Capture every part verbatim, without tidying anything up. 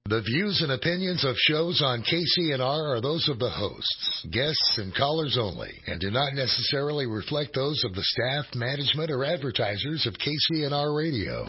The views and opinions of shows on K C N R are those of the hosts, guests, and callers only, and do not necessarily reflect those of the staff, management, or advertisers of K C N R Radio.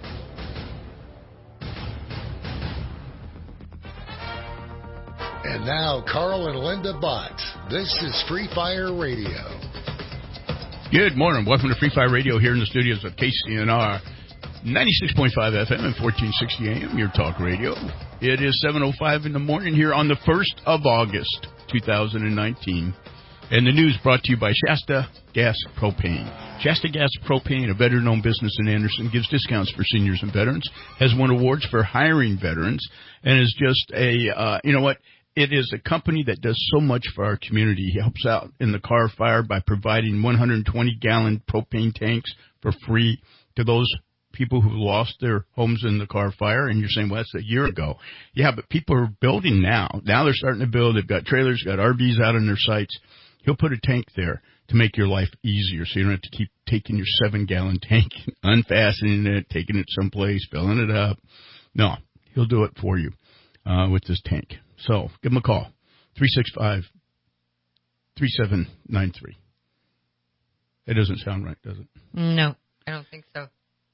And now, Carl and Linda Bott. This is Free Fire Radio. Good morning. Welcome to Free Fire Radio here in the studios of K C N R. ninety-six point five F M and fourteen sixty A M, your talk radio. It is seven oh five in the morning here on the first of August, two thousand nineteen. And the news brought to you by Shasta Gas Propane. Shasta Gas Propane, a veteran-owned business in Anderson, gives discounts for seniors and veterans, has won awards for hiring veterans, and is just a, uh, you know what, it is a company that does so much for our community. He helps out in the car fire by providing one hundred twenty gallon propane tanks for free to those people who lost their homes in the car fire. And you're saying, well, that's a year ago. Yeah, but people are building now. Now they're starting to build. They've got trailers, got R Vs out on their sites. He'll put a tank there to make your life easier, so you don't have to keep taking your seven-gallon tank, unfastening it, taking it someplace, filling it up. No, he'll do it for you uh, with this tank. So give him a call, three six five, three seven nine three. That doesn't sound right, does it? No, I don't think so.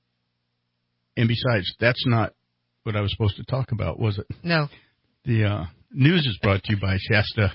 And besides, that's not what I was supposed to talk about, was it? No. The uh, news is brought to you by Shasta.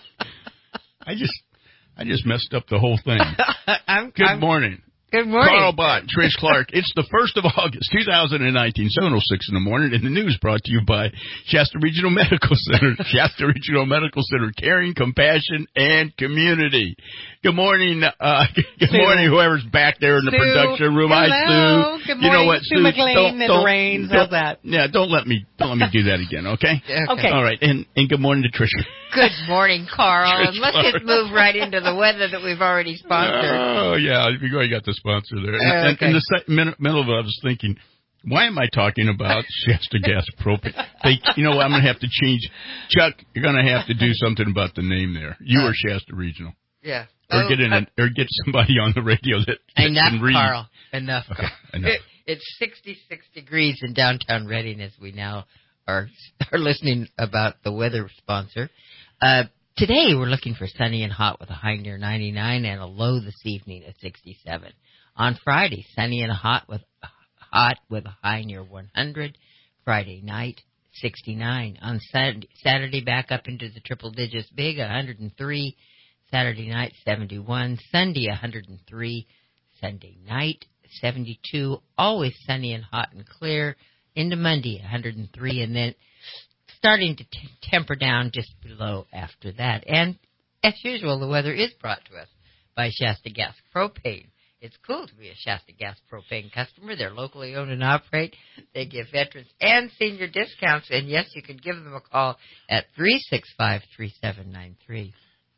I just I just messed up the whole thing. I'm, Good I'm, morning. Good morning. Carl Bott, Trish Clark. It's the first of August, two thousand nineteen, seven oh six in the morning, and the news brought to you by Shasta Regional Medical Center. Shasta Regional Medical Center, caring, compassion, and community. Good morning, uh, good Sue. morning, whoever's back there in the Sue. production room. Hello. Hi, Sue. Good morning, you know what, Sue Sue? McLean don't, and don't, Rains. don't, How's that? Yeah, don't let me don't let me do that again, okay? Okay. All right, and, and good morning to Trish. Good morning, Carl. Trish And let's Clark. just move right into the weather that we've already sponsored. Oh, yeah, you already got the sponsor there. And, Uh, and, okay. and the se- minute, middle of it, I was thinking, why am I talking about Shasta Gas Propane? They, you know what, I'm going to have to change. Chuck, you're going to have to do something about the name there. You Uh, or Shasta Regional. Yeah. Or Oh, get in uh, a, or get somebody on the radio that, that enough, can read. Carl. Enough, Okay, Carl. enough. It, it's sixty-six degrees in downtown Reading as we now are, are listening about the weather sponsor. Uh, today we're looking for sunny and hot with a high near ninety-nine and a low this evening at sixty-seven. On Friday, sunny and hot with hot with a high near one hundred. Friday night, sixty-nine. On Saturday, Saturday back up into the triple digits, big, one hundred three. Saturday night, seventy-one. Sunday, one hundred three. Sunday night, seventy-two. Always sunny and hot and clear. Into Monday, one hundred three. And then starting to t- temper down just below after that. And as usual, the weather is brought to us by Shasta Gas Propane. It's cool to be a Shasta Gas Propane customer. They're locally owned and operate. They give veterans and senior discounts. And, yes, you can give them a call at three six five, three seven nine three.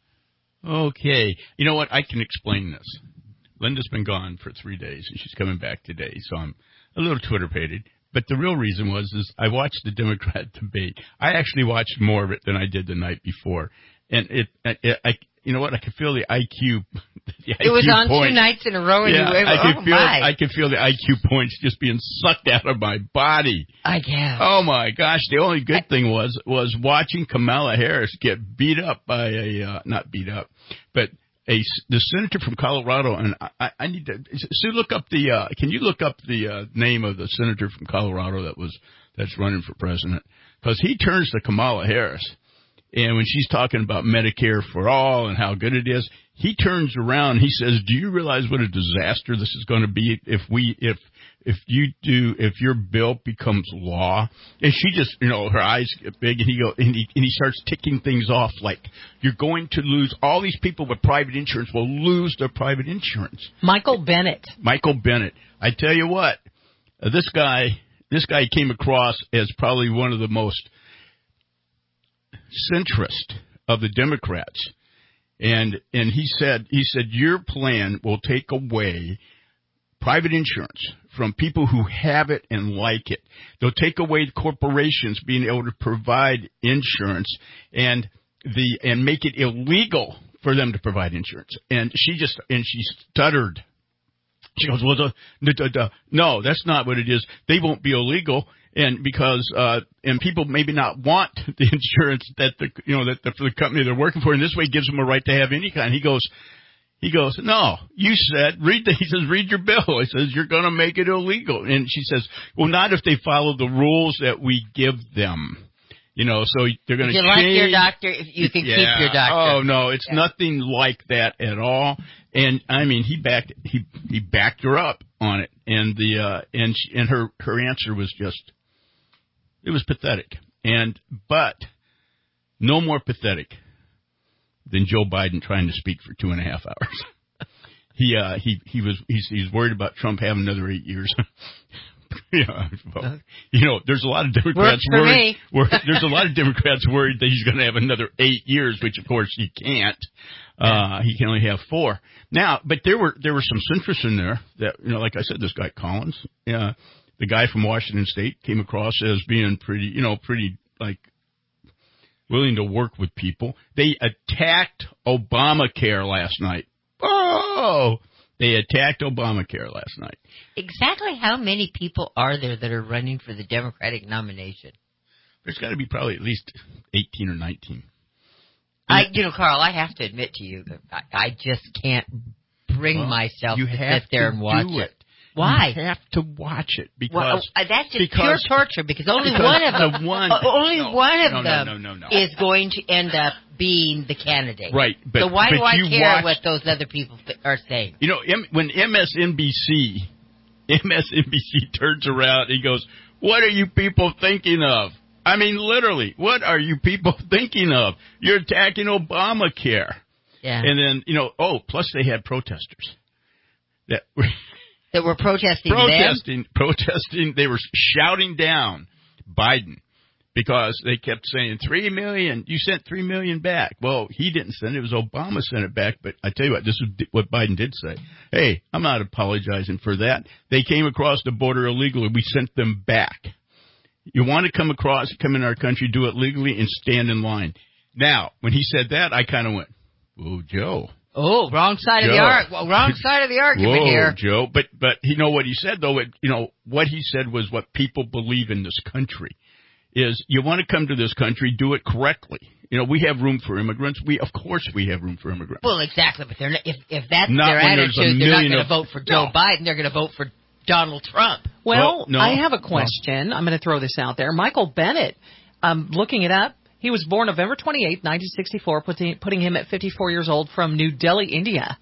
Okay. You know what? I can explain this. Linda's been gone for three days, and she's coming back today, so I'm a little Twitter-pated. But the real reason was is I watched the Democrat debate. I actually watched more of it than I did the night before. And it, it I, you know what? I could feel the I Q. The It was I Q on points. two nights in a row, and yeah, you were, I could oh, feel my. I could feel the I Q points just being sucked out of my body. I guess. Oh my gosh! The only good thing was was watching Kamala Harris get beat up by a uh, not beat up, but a the senator from Colorado. And I, I need to Sue look up the. Uh, can you look up the uh, name of the senator from Colorado that was that's running for president? Because he turns to Kamala Harris. And when she's talking about Medicare for all and how good it is, he turns around. He says, "Do you realize what a disaster this is going to be if we if if you do if your bill becomes law?" And she just, you know, her eyes get big, and he go and he, and he starts ticking things off like, "You're going to lose all these people with private insurance will lose their private insurance." Michael Bennett. Michael Bennett. I tell you what, uh, this guy this guy came across as probably one of the most centrist of the Democrats, and and he said he said your plan will take away private insurance from people who have it and like it. They'll take away corporations being able to provide insurance and the and make it illegal for them to provide insurance. And she just and she stuttered. She goes, well, the, the, the, no, that's not what it is. They won't be illegal. And because, uh, and people maybe not want the insurance that the, you know, that the, for the company they're working for. And this way gives them a right to have any kind. He goes, he goes, no, you said, read the, he says, read your bill. He says, you're going to make it illegal. And she says, well, not if they follow the rules that we give them. You know, so they're going to change. If you like your doctor, you can yeah. keep your doctor. Oh, no, it's yeah. nothing like that at all. And I mean, he backed, he, he backed her up on it. And the, uh, and, she, and her, her answer was just, it was pathetic. And, but no more pathetic than Joe Biden trying to speak for two and a half hours. he, uh, he, he was, he's, he's worried about Trump having another eight years. Yeah, well, you know, there's a lot of Democrats worried. worried there's a lot of Democrats worried that he's going to have another eight years, which of course he can't. Uh, he can only have four now. But there were there were some centrists in there that, you know, like I said, this guy Collins, uh, the guy from Washington State, came across as being pretty, you know, pretty like willing to work with people. They attacked Obamacare last night. Oh. They attacked Obamacare last night. Exactly how many people are there that are running for the Democratic nomination? There's got to be probably at least eighteen or nineteen. I, you know, Carl, I have to admit to you, I, I just can't bring well, myself to sit there and watch it. it. Why? You have to watch it because well, uh, that's just because, pure torture. Because only because one of them, the one, uh, only no, one of no, them no, no, no, no. is going to end up being the candidate. Right. But, so why but do I you care watched, what those other people are saying? You know, M- when M S N B C, M S N B C turns around and goes, "What are you people thinking of?" I mean, literally, what are you people thinking of? You're attacking Obamacare. Yeah. And then, you know, oh, plus they had protesters that were that were protesting. Protesting, them? protesting. They were shouting down Biden because they kept saying three million. You sent three million back. Well, he didn't send it. It was Obama sent it back. But I tell you what, this is what Biden did say. Hey, I'm not apologizing for that. They came across the border illegally. We sent them back. You want to come across, come in our country, do it legally, and stand in line. Now, when he said that, I kind of went, "Whoa, Joe." Oh, wrong side Joe. of the ar- well, wrong side of the argument Whoa, here, Joe. But but you know what he said though. It, you know what he said was what people believe in this country is. You want to come to this country, do it correctly. You know, we have room for immigrants. We of course we have room for immigrants. Well, exactly. But they're not, if if that's not their attitude, they're not going to of, vote for Joe no. Biden. They're going to vote for Donald Trump. Well, well no, I have a question. No. I'm going to throw this out there. Michael Bennett, um, looking it up. He was born November twenty-eighth, nineteen sixty-four, putting, putting him at fifty-four years old from New Delhi, India.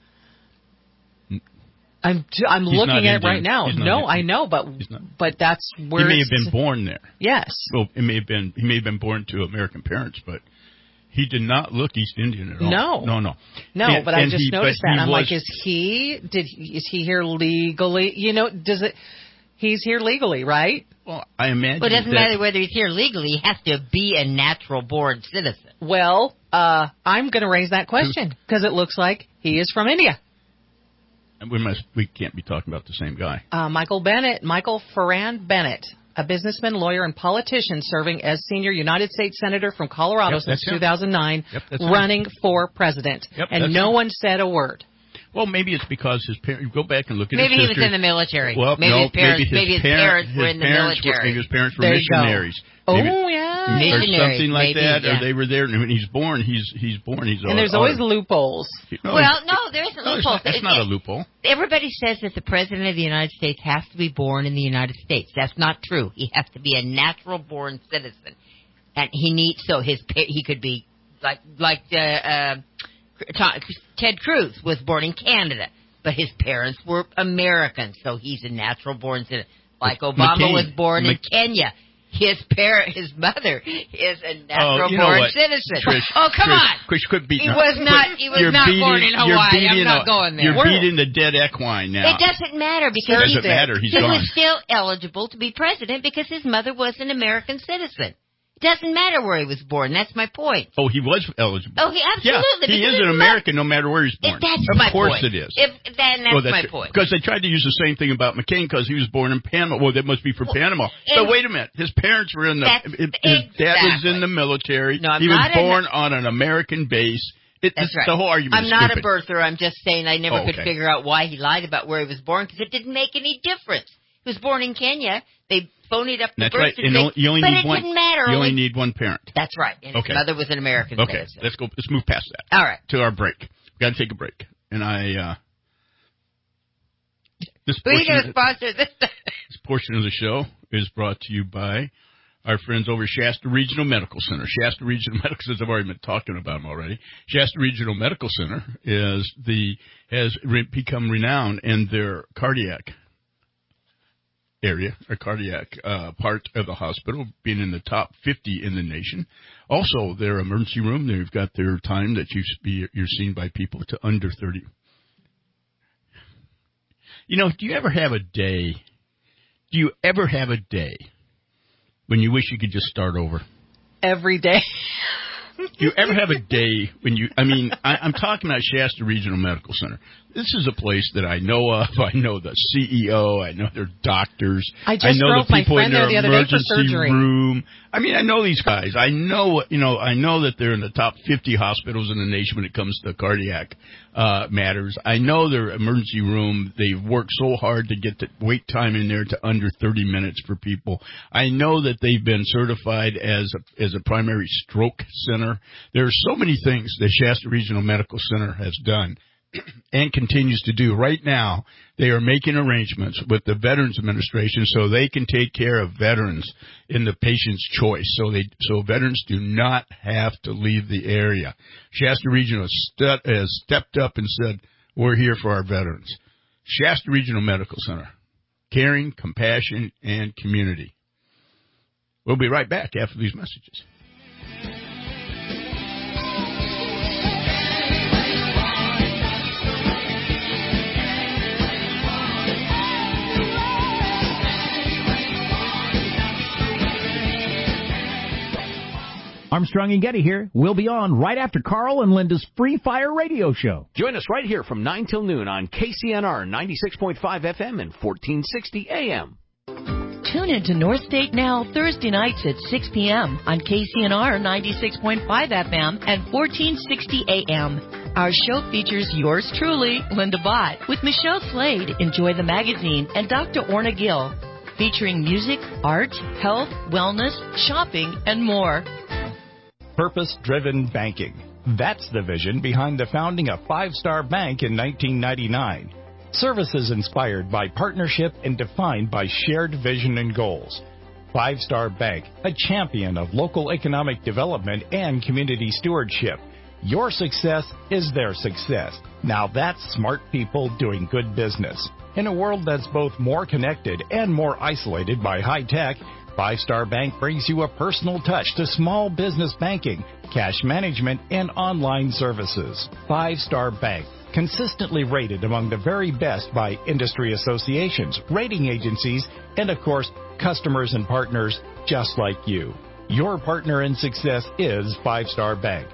I'm I'm He's looking at Indian. it right now. He's No, I know, but but that's where he may it's, have been born there. Yes. Well, it may have been he may have been born to American parents, but he did not look East Indian at all. No, no, no, no. And, but I just he, noticed that. I'm was, like, is he? Did he, is he here legally? You know, does it? He's here legally, right? Well, I imagine. Well, it doesn't that, matter whether he's here legally. He has to be a natural-born citizen. Well, uh, I'm going to raise that question because it looks like he is from India. We must. We can't be talking about the same guy. Uh, Michael Bennett, Michael Farran Bennett, a businessman, lawyer, and politician serving as senior United States Senator from Colorado yep, since him. two thousand nine, yep, running him. for president. Yep, and no him. one said a word. Well, maybe it's because his parents. Go back and look at maybe his he was in the military. Well, maybe no, his parents, maybe his, maybe his parent, parents his were in the parents military. Were, maybe his parents were there missionaries. Oh maybe, yeah, missionaries, or something like maybe, that, yeah. or they were there. And when he's born, he's he's born. He's and there's all, always all, loopholes. No, well, no, there isn't no, loopholes. That's not, not a loophole. Everybody says that the president of the United States has to be born in the United States. That's not true. He has to be a natural-born citizen, and he needs so his he could be like like uh, uh, Ted Cruz was born in Canada. But his parents were Americans, so he's a natural-born citizen. Like Obama McCain. was born Mc- in Kenya. His parent, his mother, is a natural-born oh, you know citizen. Trish, oh, come Trish, on! Trish, quit beating. He was not. He was you're not beating, born in Hawaii. I'm not a, going there. You're We're, beating the dead equine now. It doesn't matter because it doesn't he, matter. He's he gone. was still eligible to be president because his mother was an American citizen. Doesn't matter where he was born. That's my point. Oh, he was eligible. Oh, he absolutely. Yeah, he is an American no matter where he's born. It, that's of my course point. it is. If, then that's, well, that's my point. Because they tried to use the same thing about McCain because he was born in Panama. Well, that must be for well, Panama. But wait a minute. His parents were in the. His exactly. dad was in the military. No, I'm he was not born a, on an American base. It, that's right. The whole argument I'm is not stupid. a birther. I'm just saying I never oh, okay. could figure out why he lied about where he was born because it didn't make any difference. He was born in Kenya. They phonied up the That's birth right. certificate, And you only but need it one, didn't matter. You only only, need one parent. That's right. And Okay. his mother was an American Okay, citizen. let's go. Let's move past that. All right. To our break. We've got to take a break. And I, uh, this Who are you portion, going to sponsor this? this portion of the show is brought to you by our friends over at Shasta Regional Medical Center. Shasta Regional Medical Center, I've already been talking about them already. Shasta Regional Medical Center is the, has re- become renowned in their cardiac area, or cardiac uh, part of the hospital, being in the top fifty in the nation. Also, their emergency room, they've got their time that you be, you're seen by people to under thirty. You know, do you ever have a day, do you ever have a day when you wish you could just start over? Every day. Do you ever have a day when you, I mean, I, I'm talking about Shasta Regional Medical Center. This is a place that I know of. I know the C E O. I know their doctors. I just I know drove the my people friend in their there the other day for emergency surgery. room. I mean, I know these guys. I know, you know, I know that they're in the top fifty hospitals in the nation when it comes to cardiac uh, matters. I know their emergency room. They've worked so hard to get the wait time in there to under thirty minutes for people. I know that they've been certified as a, as a primary stroke center. There are so many things that Shasta Regional Medical Center has done and continues to do. Right now, they are making arrangements with the Veterans Administration so they can take care of veterans in the patient's choice, so they so veterans do not have to leave the area. Shasta Regional has, stu- has stepped up and said, we're here for our veterans. Shasta Regional Medical Center, caring, compassion, and community. We'll be right back after these messages. Armstrong and Getty here. We'll be on right after Carl and Linda's Free Fire Radio Show. Join us right here from nine till noon on K C N R ninety-six point five F M and fourteen sixty A M. Tune into North State Now Thursday nights at six p.m. on K C N R ninety-six point five F M and fourteen sixty A M. Our show features yours truly, Linda Bott, with Michelle Slade, Enjoy the Magazine, and Doctor Orna Gill, featuring music, art, health, wellness, shopping, and more. Purpose-driven banking. That's the vision behind the founding of Five Star Bank in nineteen ninety-nine. Services inspired by partnership and defined by shared vision and goals. Five Star Bank, a champion of local economic development and community stewardship. Your success is their success. Now that's smart people doing good business. In a world that's both more connected and more isolated by high tech, Five Star Bank brings you a personal touch to small business banking, cash management, and online services. Five Star Bank, consistently rated among the very best by industry associations, rating agencies, and of course, customers and partners just like you. Your partner in success is Five Star Bank.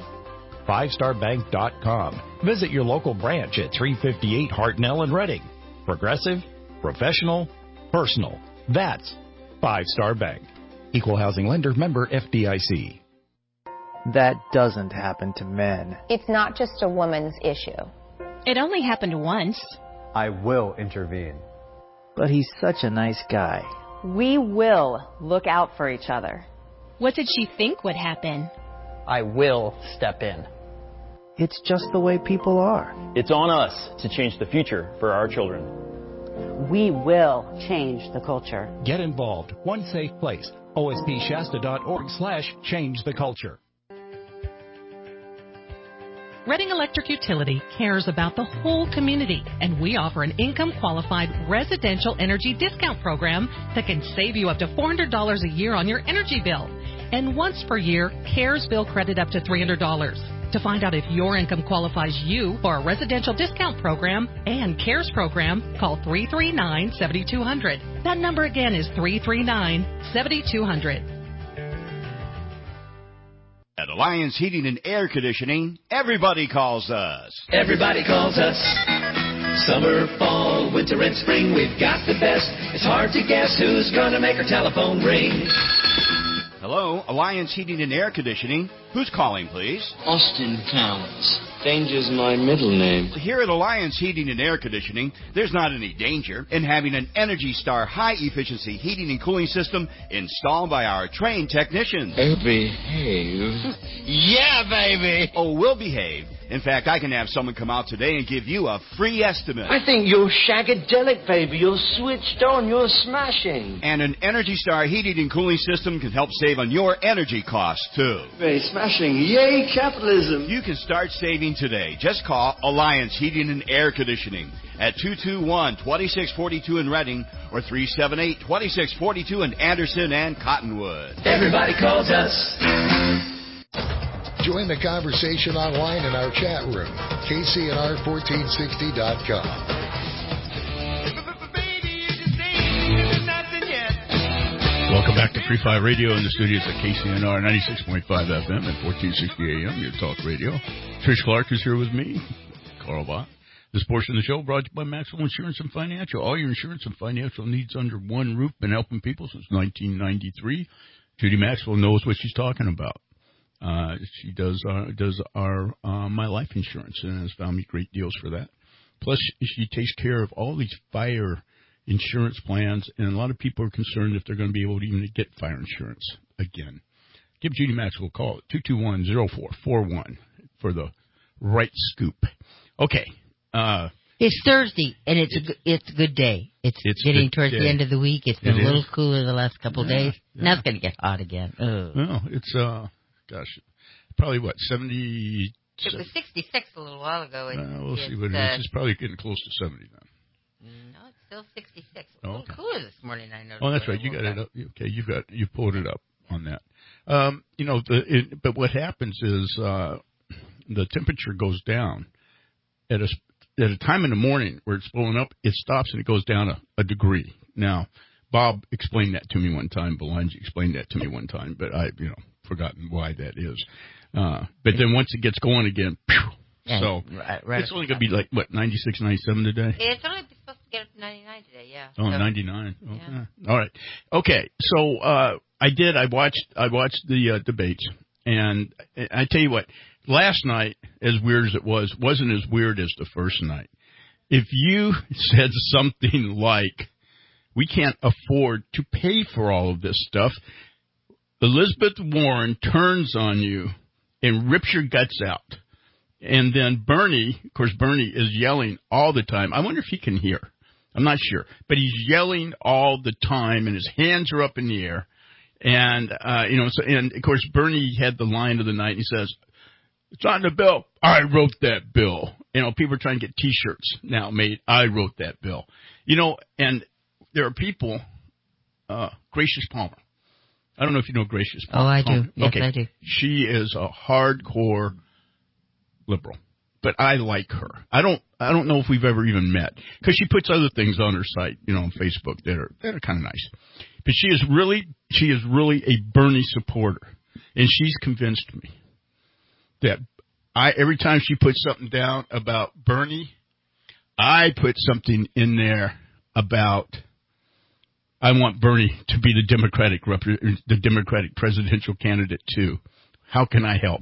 five star bank dot com. Visit your local branch at three fifty-eight Hartnell in Reading. Progressive, professional, personal. That's Five Star Bank. Equal housing lender, member F D I C. That doesn't happen to men. It's not just a woman's issue. It only happened once. I will intervene. But he's such a nice guy. We will look out for each other. What did she think would happen? I will step in. It's just the way people are. It's on us to change the future for our children. We will change the culture. Get involved. One safe place. O S P Shasta dot org slash change the culture. Reading Electric Utility cares about the whole community, and we offer an income-qualified residential energy discount program that can save you up to four hundred dollars a year on your energy bill. And once per year, CARES bill credit up to three hundred dollars. To find out if your income qualifies you for a residential discount program and CARES program, call three three nine, seven two zero zero. That number again is three three nine, seven two zero zero. At Alliance Heating and Air Conditioning, everybody calls us. Everybody calls us. Summer, fall, winter, and spring, we've got the best. It's hard to guess who's gonna make our telephone ring. Hello, Alliance Heating and Air Conditioning. Who's calling, please? Austin Towns. Danger's my middle name. Here at Alliance Heating and Air Conditioning, there's not any danger in having an Energy Star high-efficiency heating and cooling system installed by our trained technicians. Oh, behave. Yeah, baby! Oh, we'll behave. In fact, I can have someone come out today and give you a free estimate. I think you're shagadelic, baby. You're switched on. You're smashing. And an Energy Star heating and cooling system can help save on your energy costs, too. Very smashing. Yay, capitalism. You can start saving today. Just call Alliance Heating and Air Conditioning at two two one, two six four two in Reading or three seven eight, two six four two in Anderson and Cottonwood. Everybody calls us. Join the conversation online in our chat room, K C N R fourteen sixty dot com. Welcome back to Free Fire Radio in the studios at K C N R ninety-six point five F M and fourteen sixty A M, your talk radio. Trish Clark is here with me, Carl Bott. This portion of the show brought to you by Maxwell Insurance and Financial. All your insurance and financial needs under one roof. Been helping people since nineteen ninety-three. Judy Maxwell knows what she's talking about. Uh, she does uh, does our uh, my life insurance and has found me great deals for that. Plus, she takes care of all these fire insurance plans, and a lot of people are concerned if they're going to be able to even get fire insurance again. Give Judy Maxwell a call at two two one, zero four four one for the right scoop. Okay. Uh, it's Thursday, and it's a, it's a good day. It's, it's getting towards day. the end of the week. It's been it a little is. cooler the last couple of yeah, days. Yeah. Now it's going to get hot again. Oh. No, it's... uh. Gosh, probably what, seventy? It was sixty-six a little while ago. And uh, we'll see what it uh, is. It's probably getting close to seventy now. No, it's still sixty-six. A oh, little okay. cooler this morning, I noticed. Oh, that's right. You got it up. Okay, you've got you pulled it up on that. Um, you know, the, it, but what happens is uh, the temperature goes down at a at a time in the morning where it's blowing up. It stops and it goes down a, a degree. Now, Bob explained that to me one time. Belangi explained that to me one time, but I, you know. Forgotten why that is. Uh, but then once it gets going again, pew, yeah, so right, right it's only going to be like, what, ninety-six, ninety-seven today? It's only supposed to get up to ninety-nine today, yeah. Oh, so, ninety-nine. Okay. Yeah. All right. Okay. So uh, I did. I watched I watched the uh, debates. And I tell you what, last night, as weird as it was, wasn't as weird as the first night. If you said something like, we can't afford to pay for all of this stuff, Elizabeth Warren turns on you and rips your guts out. And then Bernie, of course, Bernie is yelling all the time. I wonder if he can hear. I'm not sure. But he's yelling all the time, and his hands are up in the air. And, uh, you know, so, and, of course, Bernie had the line of the night. He says, it's on the bill. I wrote that bill. You know, people are trying to get T-shirts now made. I wrote that bill. You know, and there are people, uh, Gracious Palmer. I don't know if you know Gracious Palmer. Oh, I do. Yes, okay. I do. She is a hardcore liberal, but I like her. I don't. I don't know if we've ever even met because she puts other things on her site, you know, on Facebook that are that are kind of nice. But she is really, she is really a Bernie supporter, and she's convinced me that I every time she puts something down about Bernie, I put something in there about. I want Bernie to be the Democratic rep- the Democratic presidential candidate too. How can I help?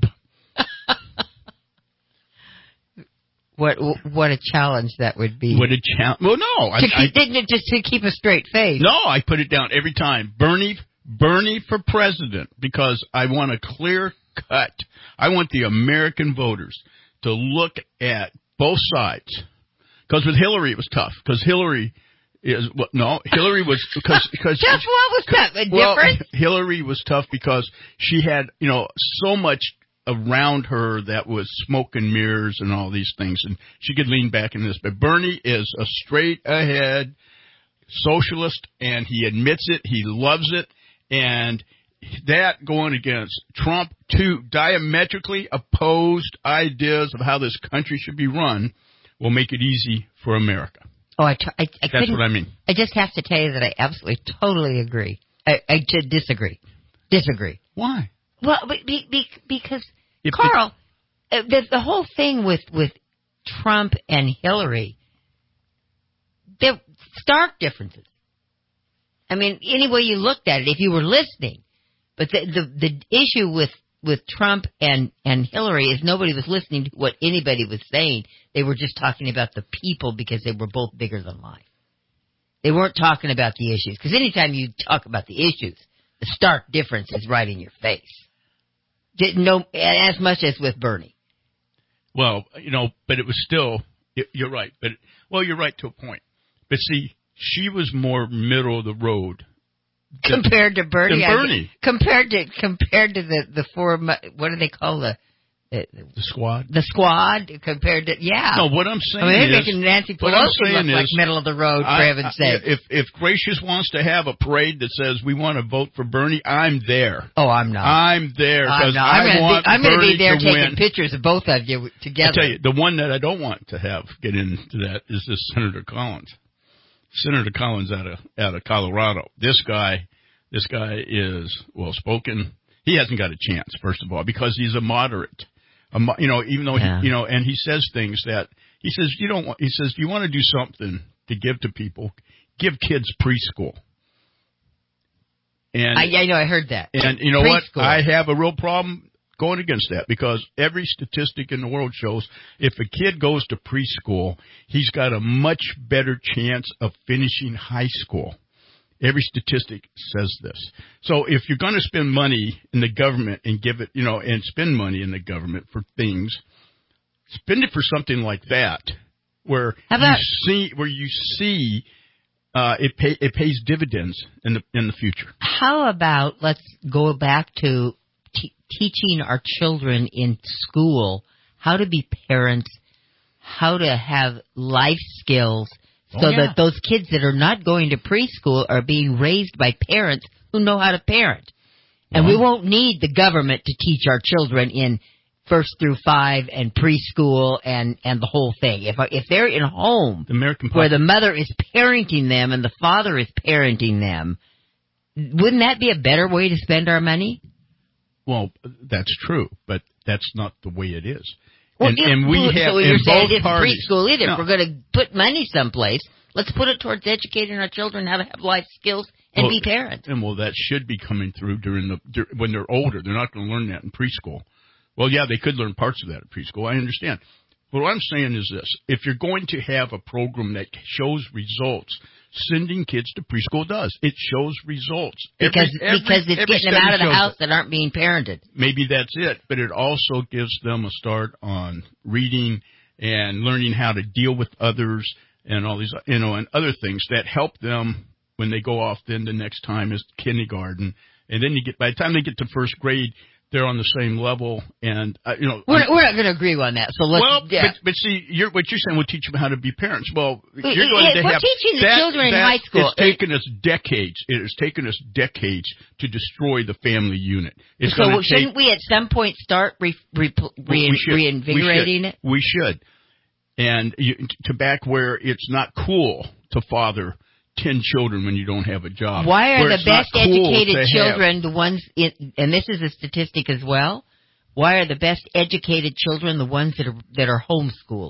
what what a challenge that would be. What a challenge! Well, no, I, to keep, I, just to keep a straight face. No, I put it down every time. Bernie, Bernie for president because I want a clear cut. I want the American voters to look at both sides. Because with Hillary it was tough. Because Hillary. Is well, no, Hillary was because because just what was that the well, difference? Hillary was tough because she had you know so much around her that was smoke and mirrors and all these things, and she could lean back in this. But Bernie is a straight ahead socialist, and he admits it, he loves it, and that going against Trump, two diametrically opposed ideas of how this country should be run, will make it easy for America. Oh, I, t- I, I That's what I mean. I just have to tell you that I absolutely, totally agree. I, I t- disagree. Disagree. Why? Well, be, be, because, if Carl, the, the, the whole thing with, with Trump and Hillary, they're stark differences. I mean, any way you looked at it, if you were listening. But the, the, the issue with with Trump and, and Hillary is nobody was listening to what anybody was saying. They were just talking about the people because they were both bigger than life. They weren't talking about the issues. Because anytime you talk about the issues, the stark difference is right in your face. Didn't know as much as with Bernie. Well, you know, but it was still, you're right. But well, you're right to a point. But see, she was more middle of the road. Than, compared to Bernie, than Bernie. I, compared to compared to the the four, what do they call the the, the squad? The squad compared to yeah. No, what I'm saying I mean, they're is, making Nancy Pelosi look like middle of the road. For I, heaven's sake! If if Gracious wants to have a parade that says we want to vote for Bernie, I'm there. Oh, I'm not. I'm there because I I'm want be, I'm Bernie gonna be there to taking win. pictures of both of you together. I tell you, the one that I don't want to have get into that is this Senator Collins. Senator Collins out of out of Colorado. This guy. This guy is well-spoken. He hasn't got a chance, first of all, because he's a moderate. A mo- you know, even though, yeah. he, you know, and he says things that, he says, you don't want, he says, you want to do something to give to people, give kids preschool. And I, I know, I heard that. And you know preschool. what? I have a real problem going against that because every statistic in the world shows if a kid goes to preschool, he's got a much better chance of finishing high school. Every statistic says this. So if you're going to spend money in the government and give it, you know, and spend money in the government for things, spend it for something like that, where about, you see, where you see, uh, it pay, it pays dividends in the in the future. How about let's go back to t- teaching our children in school how to be parents, how to have life skills. So oh, yeah. that those kids that are not going to preschool are being raised by parents who know how to parent. And well, we won't need the government to teach our children in first through five and preschool and, and the whole thing. If if they're in a home the American where the mother is parenting them and the father is parenting them, wouldn't that be a better way to spend our money? Well, that's true, but that's not the way it is. Well, and, if, and we have so in you're saying both it isn't parties, preschool either. no. If we're going to put money someplace, let's put it towards educating our children how to have life skills and well, be parents. And well, that should be coming through during the when they're older. They're not going to learn that in preschool. Well, yeah, they could learn parts of that in preschool. I understand. But what I'm saying is this: if you're going to have a program that shows results, sending kids to preschool does. It shows results. Because every, because every, it's every getting them out of the house it. that aren't being parented. Maybe that's it, but it also gives them a start on reading and learning how to deal with others and all these, you know, and other things that help them when they go off. Then the next time is kindergarten, and then you get by the time they get to first grade, they're on the same level, and uh, you know we're, we're not going to agree on that. So let's. Well, yeah. but, but see, you're, what you're saying will teach them how to be parents. Well, we, you're going it, to we're have teaching the that, children that, in high school. It's taken us decades. It has taken us decades to destroy the family unit. It's so going to shouldn't take, we at some point start re, re, re, we should, reinvigorating we it? We should, and you, to back where it's not cool to father ten children when you don't have a job. Why are the best cool educated children have. the ones? In, and this is a statistic as well. Why are the best educated children the ones that are that are homeschooled?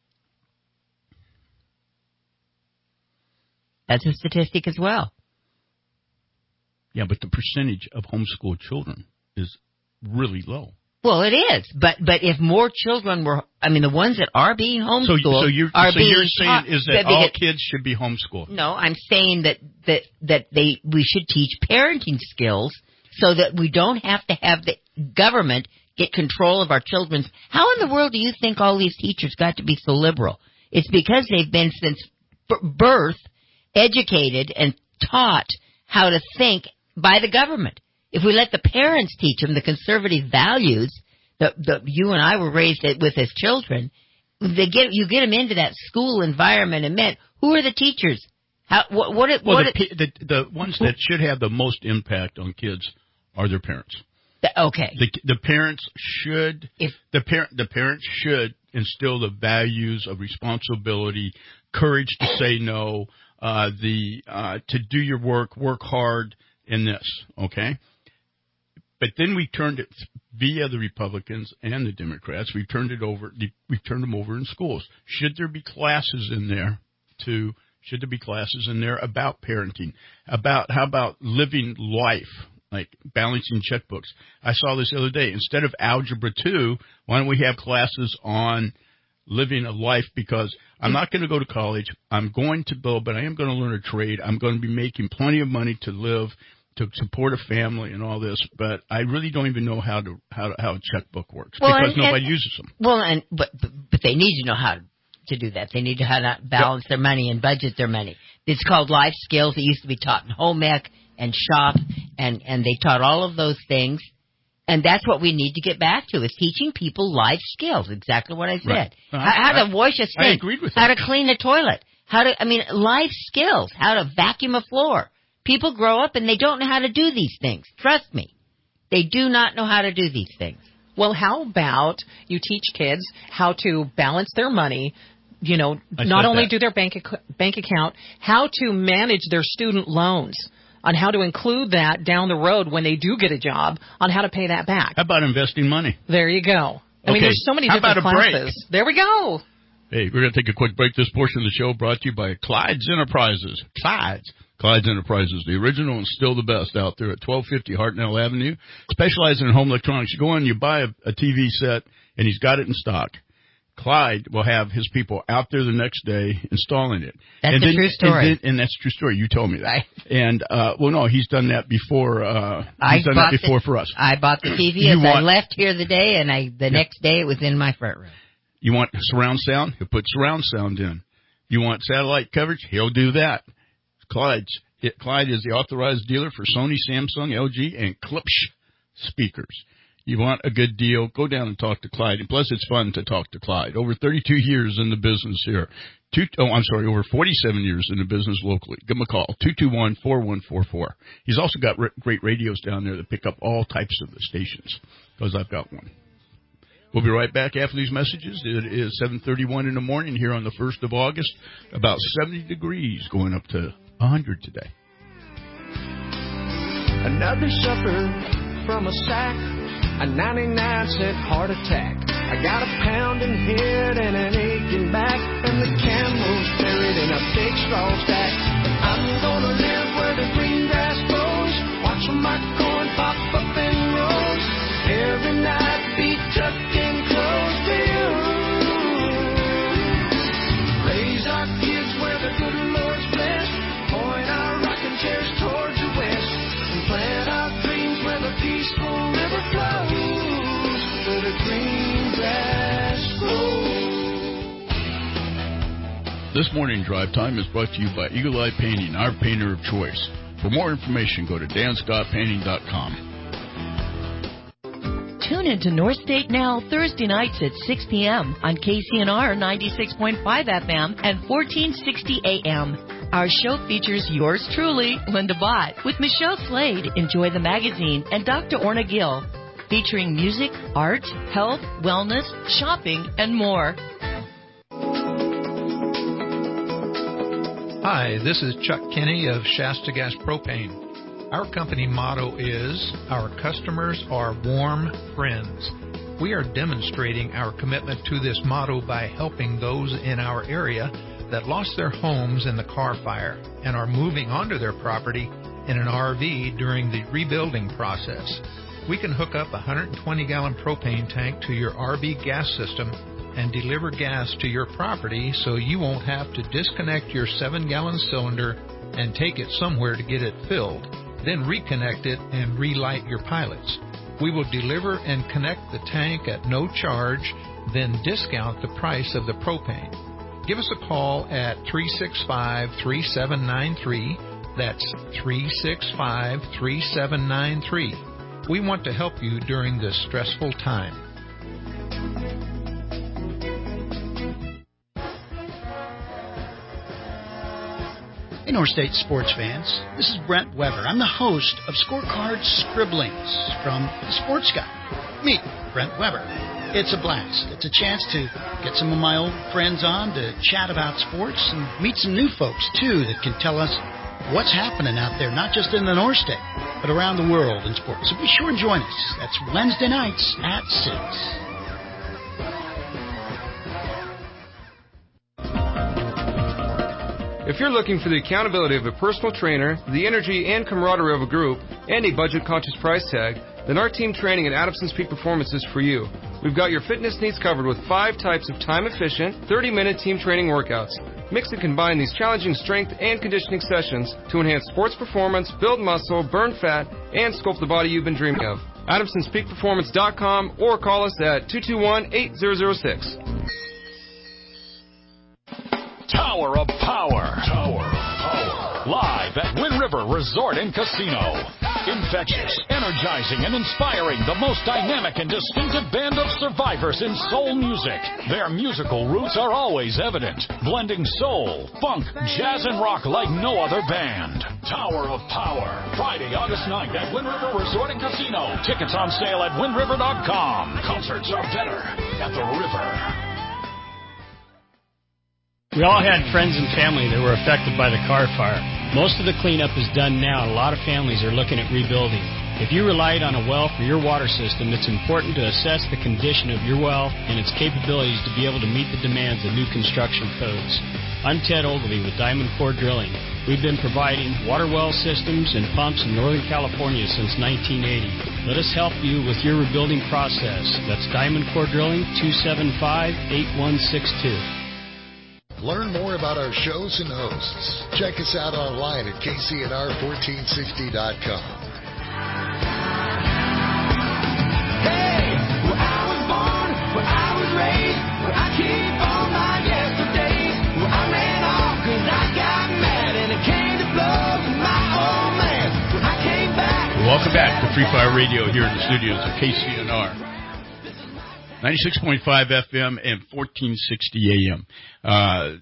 That's a statistic as well. Yeah, but the percentage of homeschooled children is really low. Well, it is, but but if more children were, I mean, the ones that are being homeschooled so, so you're, are so being you're saying taught, is that all kids should be homeschooled? No, I'm saying that that that they we should teach parenting skills so that we don't have to have the government get control of our children's. How in the world do you think all these teachers got to be so liberal? It's because they've been since birth educated and taught how to think by the government. If we let the parents teach them the conservative values that, that you and I were raised with as children, they get you get them into that school environment. And man, who are the teachers? How what what? Well, what the, the the ones that should have the most impact on kids are their parents. Okay. The the parents should if the parent the parents should instill the values of responsibility, courage to say no, uh, the uh, to do your work, work hard in this. Okay. But then we turned it via the Republicans and the Democrats. We turned it over. We turned them over in schools. Should there be classes in there to? Should there be classes in there about parenting? About how about living life? like balancing checkbooks. I saw this the other day. Instead of Algebra two, why don't we have classes on living a life? Because I'm not going to go to college. I'm going to build, but I am going to learn a trade. I'm going to be making plenty of money to live, to support a family and all this, but I really don't even know how to how to, how a checkbook works well, because and, nobody and, uses them. Well, and but but they need to know how to do that. They need to how to balance yep. their money and budget their money. It's called life skills. It used to be taught in home ec and shop, and and they taught all of those things, and that's what we need to get back to is teaching people life skills. Exactly what I said. Right. How, how I, to wash a sink. I agreed with how that. to clean a toilet. How to I mean life skills. How to vacuum a floor. People grow up and they don't know how to do these things. Trust me. They do not know how to do these things. Well, how about you teach kids how to balance their money, you know, I not only that. do their bank ac- bank account, how to manage their student loans, on how to include that down the road when they do get a job, on how to pay that back. How about investing money? There you go. I okay. mean, there's so many how different about a classes. Break? There we go. Hey, we're going to take a quick break. This portion of the show brought to you by Clyde's Enterprises. Clyde's. Clyde's Enterprises, the original and still the best out there at twelve fifty Hartnell Avenue. Specializing in home electronics. You go in, you buy a, a T V set, and he's got it in stock. Clyde will have his people out there the next day installing it. That's and a then, true story. And, then, and that's a true story. You told me that. Right. And, uh, well, no, he's done that before. Uh, he's I done that before the, for us. I bought the T V You as want, I left here the day, and I the yeah. next day it was in my front room. You want surround sound? He'll put surround sound in. You want satellite coverage? He'll do that. Clyde's. It, Clyde is the authorized dealer for Sony, Samsung, L G, and Klipsch speakers. You want a good deal, go down and talk to Clyde. And plus, it's fun to talk to Clyde. Over thirty-two years in the business here. Two, oh, I'm sorry, over forty-seven years in the business locally. Give him a call, two two one, four one four four. He's also got re- great radios down there that pick up all types of the stations, because I've got one. We'll be right back after these messages. It is seven thirty-one in the morning here on the first of August. About seventy degrees, going up to one hundred today. Another supper from a sack, a ninety-nine cent heart attack. I got a pounding head and an aching back, and the camel's buried in a big straw stack. I'm gonna live where the green grass grows, watch my corn pop up in rows. Every night be tucked in close to you. Raise our kids where the good Lord's blessed, point our rocking chairs towards the west, and plant our dreams where the peaceful river flows, where the green grass grows. This morning drive time is brought to you by Eagle Eye Painting, our painter of choice. For more information, go to dan scott painting dot com. Tune into North State Now Thursday nights at six p.m. on K C N R ninety-six point five F M and fourteen sixty A M. Our show features yours truly, Linda Bott, with Michelle Slade, Enjoy the Magazine, and Doctor Orna Gill, featuring music, art, health, wellness, shopping, and more. Hi, this is Chuck Kinney of Shasta Gas Propane. Our company motto is, our customers are warm friends. We are demonstrating our commitment to this motto by helping those in our area that lost their homes in the Carr Fire and are moving onto their property in an R V during the rebuilding process. We can hook up a one hundred twenty gallon propane tank to your R V gas system and deliver gas to your property so you won't have to disconnect your seven gallon cylinder and take it somewhere to get it filled, then reconnect it and relight your pilots. We will deliver and connect the tank at no charge, then discount the price of the propane. Give us a call at three six five, three seven nine three. That's three six five, three seven nine three. We want to help you during this stressful time. Hey, North State sports fans. This is Brent Weber. I'm the host of Scorecard Scribblings from The Sports Guy. Me, Brent Weber. It's a blast. It's a chance to get some of my old friends on to chat about sports and meet some new folks, too, that can tell us what's happening out there, not just in the North State, but around the world in sports. So be sure and join us. That's Wednesday nights at six. If you're looking for the accountability of a personal trainer, the energy and camaraderie of a group, and a budget-conscious price tag, then our team training at Adamson's Peak Performance is for you. We've got your fitness needs covered with five types of time-efficient, thirty-minute team training workouts. Mix and combine these challenging strength and conditioning sessions to enhance sports performance, build muscle, burn fat, and sculpt the body you've been dreaming of. Adamsons Peak Performance dot com or call us at two two one, eight zero zero six. Tower of Power. Tower of Power. Live at Wind River Resort and Casino. Infectious, energizing, and inspiring, the most dynamic and distinctive band of survivors in soul music. Their musical roots are always evident, blending soul, funk, jazz, and rock like no other band. Tower of Power. Friday, August ninth at Wind River Resort and Casino. Tickets on sale at wind river dot com. Concerts are better at the river. We all had friends and family that were affected by the Carr fire. Most of the cleanup is done now, and a lot of families are looking at rebuilding. If you relied on a well for your water system, it's important to assess the condition of your well and its capabilities to be able to meet the demands of new construction codes. I'm Ted Ogilvie with Diamond Core Drilling. We've been providing water well systems and pumps in Northern California since nineteen eighty. Let us help you with your rebuilding process. That's Diamond Core Drilling, two seven five, eight one six two. Learn more about our shows and hosts. Check us out online at K C N R fourteen sixty dot com. Hey, where I was born, where I was raised, where I keep all my yesterdays, where I ran off cause I got mad and it came to blows with my old man. When I came back. Welcome back to Free Fire Radio here in the studios of K C N R. ninety-six point five F M and fourteen sixty A M. Uh,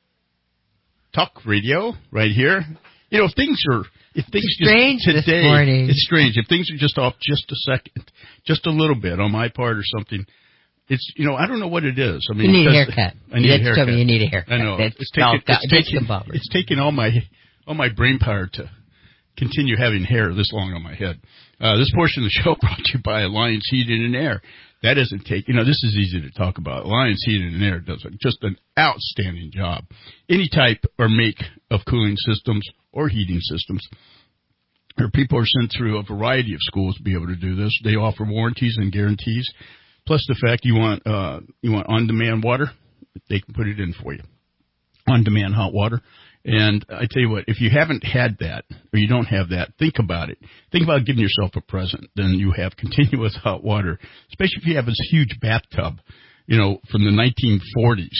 talk radio right here. You know, if things are, if things it's strange just today, this morning. It's strange. If things are just off just a second, just a little bit on my part or something, it's, you know, I don't know what it is. I mean, you need a haircut. I need That's a haircut. me you need a haircut. I know. That's it's taking, got, it's, taking, it's, it's taking all my, all my brain power to continue having hair this long on my head. Uh, this portion of the show brought to you by Alliance Heating and Air. That doesn't take, you know, this is easy to talk about. Alliance Heating and Air does just an outstanding job. Any type or make of cooling systems or heating systems. Their people are sent through a variety of schools to be able to do this. They offer warranties and guarantees. Plus the fact you want, uh, you want on-demand water, they can put it in for you. On-demand hot water. And I tell you what, if you haven't had that, or you don't have that, think about it. Think about giving yourself a present. Then you have continuous hot water, especially if you have this huge bathtub, you know, from the nineteen forties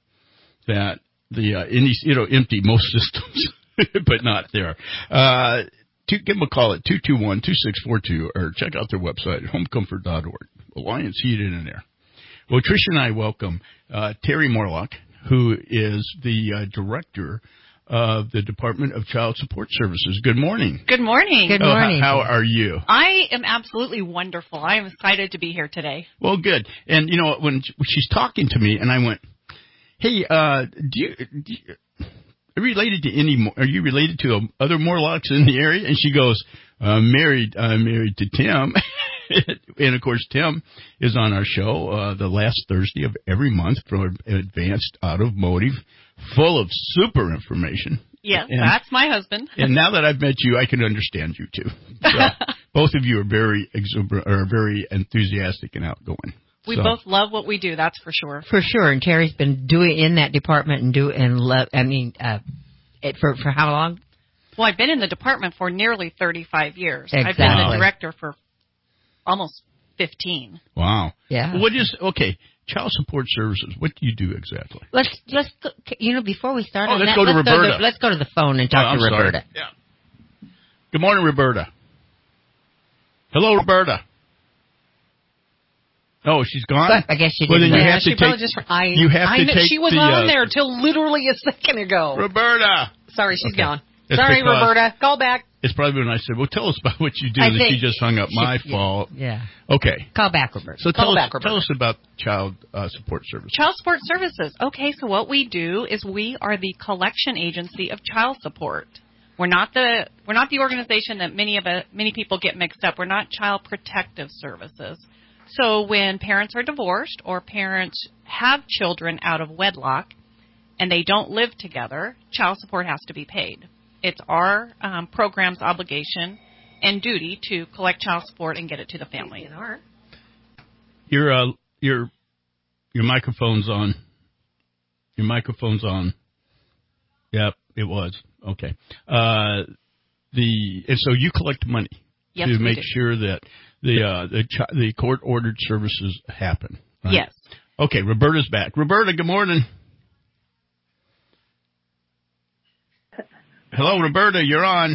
that the, uh, in these, you know, empty most systems, but not there. Uh, to, give them a call at two two one, two six four two or check out their website at home comfort dot org. Alliance Heating and Air. Well, Tricia and I welcome, uh, Terry Morlock, who is the uh, director of the Department of Child Support Services. Good morning. Good morning. Good morning. Oh, how, how are you? I am absolutely wonderful. I am excited to be here today. Well, good. And, you know, when, when she's talking to me, and I went, hey, uh, do you, do you are you related to any more, are you related to um, other Morlocks in the area? And she goes, I'm married, I'm married to Tim. And, of course, Tim is on our show uh, the last Thursday of every month for Advanced Automotive, full of super information. Yes, and, that's my husband. And now that I've met you, I can understand you, too. So, both of you are very exuberant, are very enthusiastic and outgoing. We so. both love what we do, that's for sure. For sure, and Terry's been doing in that department and do and love. I mean, uh, it, for for how long? Well, I've been in the department for nearly thirty-five years. Exactly. I've been the director for almost fifteen. Wow. Yeah. Well, what is okay? Child Support Services. What do you do exactly? Let's let's go, you know before we start. Oh, on let's that, go to let's Roberta. Go to, let's go to the phone and talk oh, I'm to Roberta. Sorry. Yeah. Good morning, Roberta. Hello, Roberta. Oh, she's gone. But I guess she well, didn't. Then you yeah, have she to probably take, just. I, you have I to know, take she was the, on uh, there till literally a second ago. Roberta. Sorry, she's okay. gone. That's Sorry, because Roberta. Call back. It's probably when I said, well, tell us about what you do. I That think she just hung up. she, My yeah, fault. Yeah. Okay. Call back, Roberta. So Call tell, back, us, Roberta. tell us about Child uh, Support Services. Child Support Services. Okay, so what we do is we are the collection agency of child support. We're not the we're not the organization that many of a, many people get mixed up. We're not Child Protective Services. So when parents are divorced or parents have children out of wedlock and they don't live together, child support has to be paid. It's our um, program's obligation and duty to collect child support and get it to the family. Your uh, your your microphone's on. Your microphone's on. Yep, it was. Okay. Uh, the and so you collect money yes, to make do. sure that the uh, the ch- the court ordered services happen. Right? Yes. Okay, Roberta's back. Roberta, good morning. Hello, Roberta, you're on.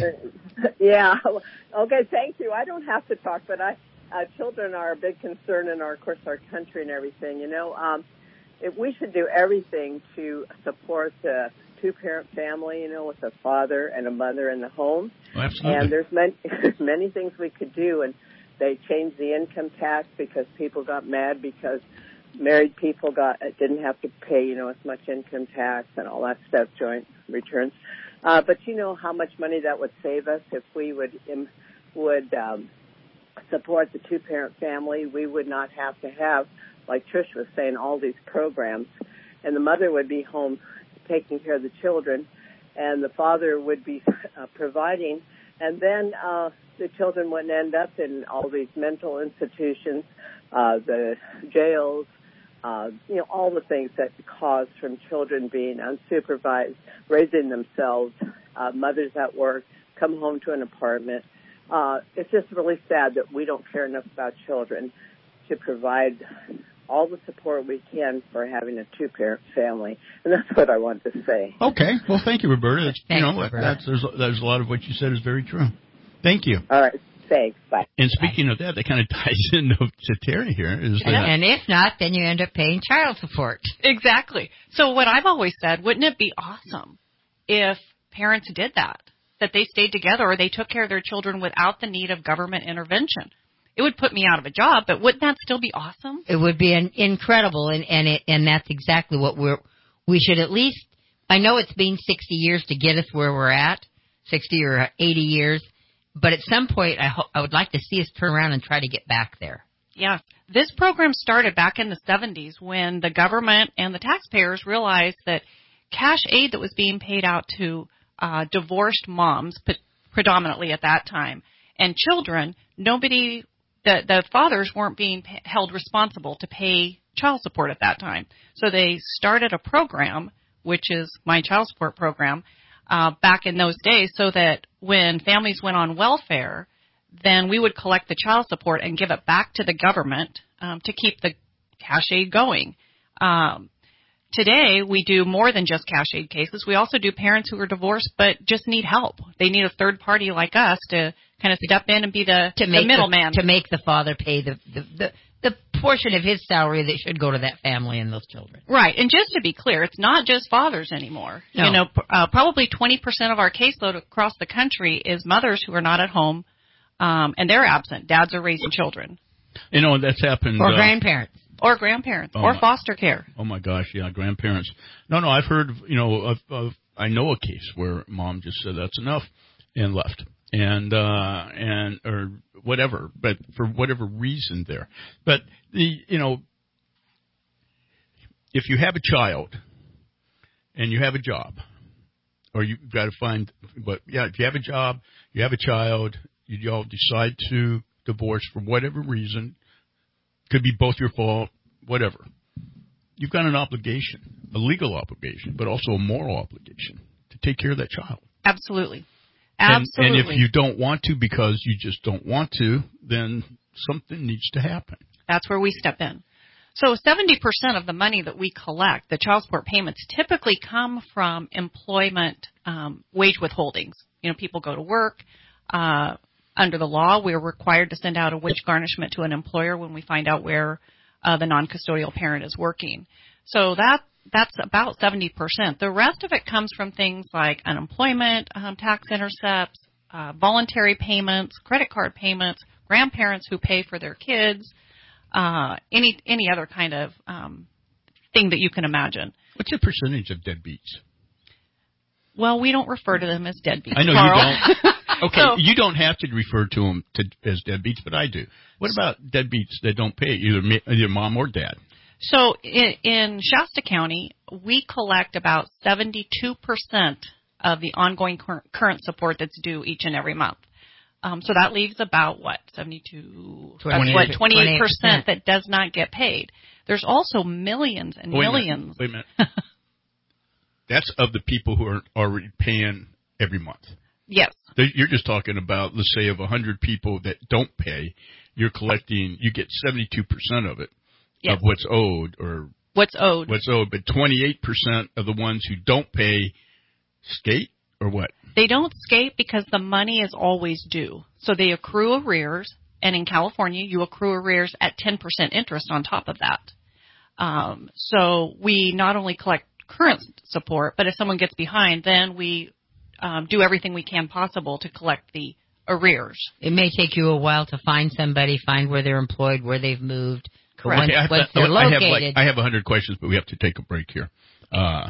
Yeah. Okay, thank you. I don't have to talk, but I, uh, children are a big concern in our, of course, our country and everything. You know, um, if we should do everything to support the two-parent family, you know, with a father and a mother in the home. Oh, absolutely. And there's many, many things we could do, and they changed the income tax because people got mad because married people got didn't have to pay, you know, as much income tax and all that stuff, joint returns. Uh, but you know how much money that would save us if we would um, would um, support the two-parent family. We would not have to have, like Trish was saying, all these programs, and the mother would be home taking care of the children, and the father would be uh, providing, and then uh, the children wouldn't end up in all these mental institutions, uh, the jails, uh, you know, all the things that cause from children being unsupervised, raising themselves, uh, mothers at work, come home to an apartment. Uh, it's just really sad that we don't care enough about children to provide all the support we can for having a two-parent family. And that's what I want to say. Okay. Well, thank you, Roberta. That's, Thanks, you know, Roberta. that's, there's, there's a lot of what you said is very true. Thank you. All right. Thanks. Bye. And speaking Bye. of that, that kind of ties into to Terry here. Is that, and if not, then you end up paying child support. Exactly. So what I've always said, wouldn't it be awesome if parents did that, that they stayed together or they took care of their children without the need of government intervention? It would put me out of a job, but wouldn't that still be awesome? It would be an, incredible, and and, it, and that's exactly what we're. We should at least. I know it's been sixty years to get us where we're at, sixty or eighty years, but at some point, I ho- I would like to see us turn around and try to get back there. Yeah, this program started back in the seventies when the government and the taxpayers realized that cash aid that was being paid out to uh, divorced moms, p- predominantly at that time, and children, nobody. The, the fathers weren't being p- held responsible to pay child support at that time. So they started a program, which is my child support program, uh, back in those days so that when families went on welfare, then we would collect the child support and give it back to the government um, to keep the cash aid going. Um, today, we do more than just cash aid cases. We also do parents who are divorced but just need help. They need a third party like us to kind of step in and be the, to the make middleman. The, to make the father pay the, the, the, the portion of his salary that should go to that family and those children. Right. And just to be clear, it's not just fathers anymore. No. You know, uh, probably twenty percent of our caseload across the country is mothers who are not at home, um, and they're absent. Dads are raising children. You know, that's happened. Or uh, grandparents. Or grandparents. Oh or my, foster care. Oh, my gosh, yeah, grandparents. No, no, I've heard, you know, of, of, I know a case where mom just said that's enough and left. And, uh, and, or whatever, but for whatever reason there. But the, you know, if you have a child and you have a job, or you've got to find, but yeah, if you have a job, you have a child, you all decide to divorce for whatever reason, could be both your fault, whatever. You've got an obligation, a legal obligation, but also a moral obligation to take care of that child. Absolutely. And, Absolutely. and if you don't want to because you just don't want to, then something needs to happen. That's where we step in. So seventy percent of the money that we collect, the child support payments, typically come from employment um, wage withholdings. You know, people go to work. Uh, under the law, we're required to send out a wage garnishment to an employer when we find out where uh, the non-custodial parent is working. So that That's about seventy percent. The rest of it comes from things like unemployment, um, tax intercepts, uh, voluntary payments, credit card payments, grandparents who pay for their kids, uh, any any other kind of um, thing that you can imagine. What's the percentage of deadbeats? Well, we don't refer to them as deadbeats. I know Carl. you don't. Okay, so, you don't have to refer to them to, as deadbeats, but I do. What about deadbeats that don't pay, either either mom or dad? So in, in Shasta County, we collect about seventy-two percent of the ongoing cur- current support that's due each and every month. Um, so that leaves about, what, seventy-two, twenty-eight, what, twenty-eight percent twenty-eight percent that does not get paid. There's also millions and Wait millions. A Wait a minute. That's of the people who are already paying every month. Yes. You're just talking about, let's say, of one hundred people that don't pay, you're collecting, you get seventy-two percent of it, yes. of what's owed, or what's owed. What's owed, but twenty-eight percent of the ones who don't pay skate, or what? They don't skate because the money is always due. So they accrue arrears, and in California, you accrue arrears at ten percent interest on top of that. Um, so we not only collect current support, but if someone gets behind, then we um, do everything we can possible to collect the arrears. It may take you a while to find somebody, find where they're employed, where they've moved. Correct. Okay, I have, once I, they're I have located. like I have a hundred questions, but we have to take a break here. Uh,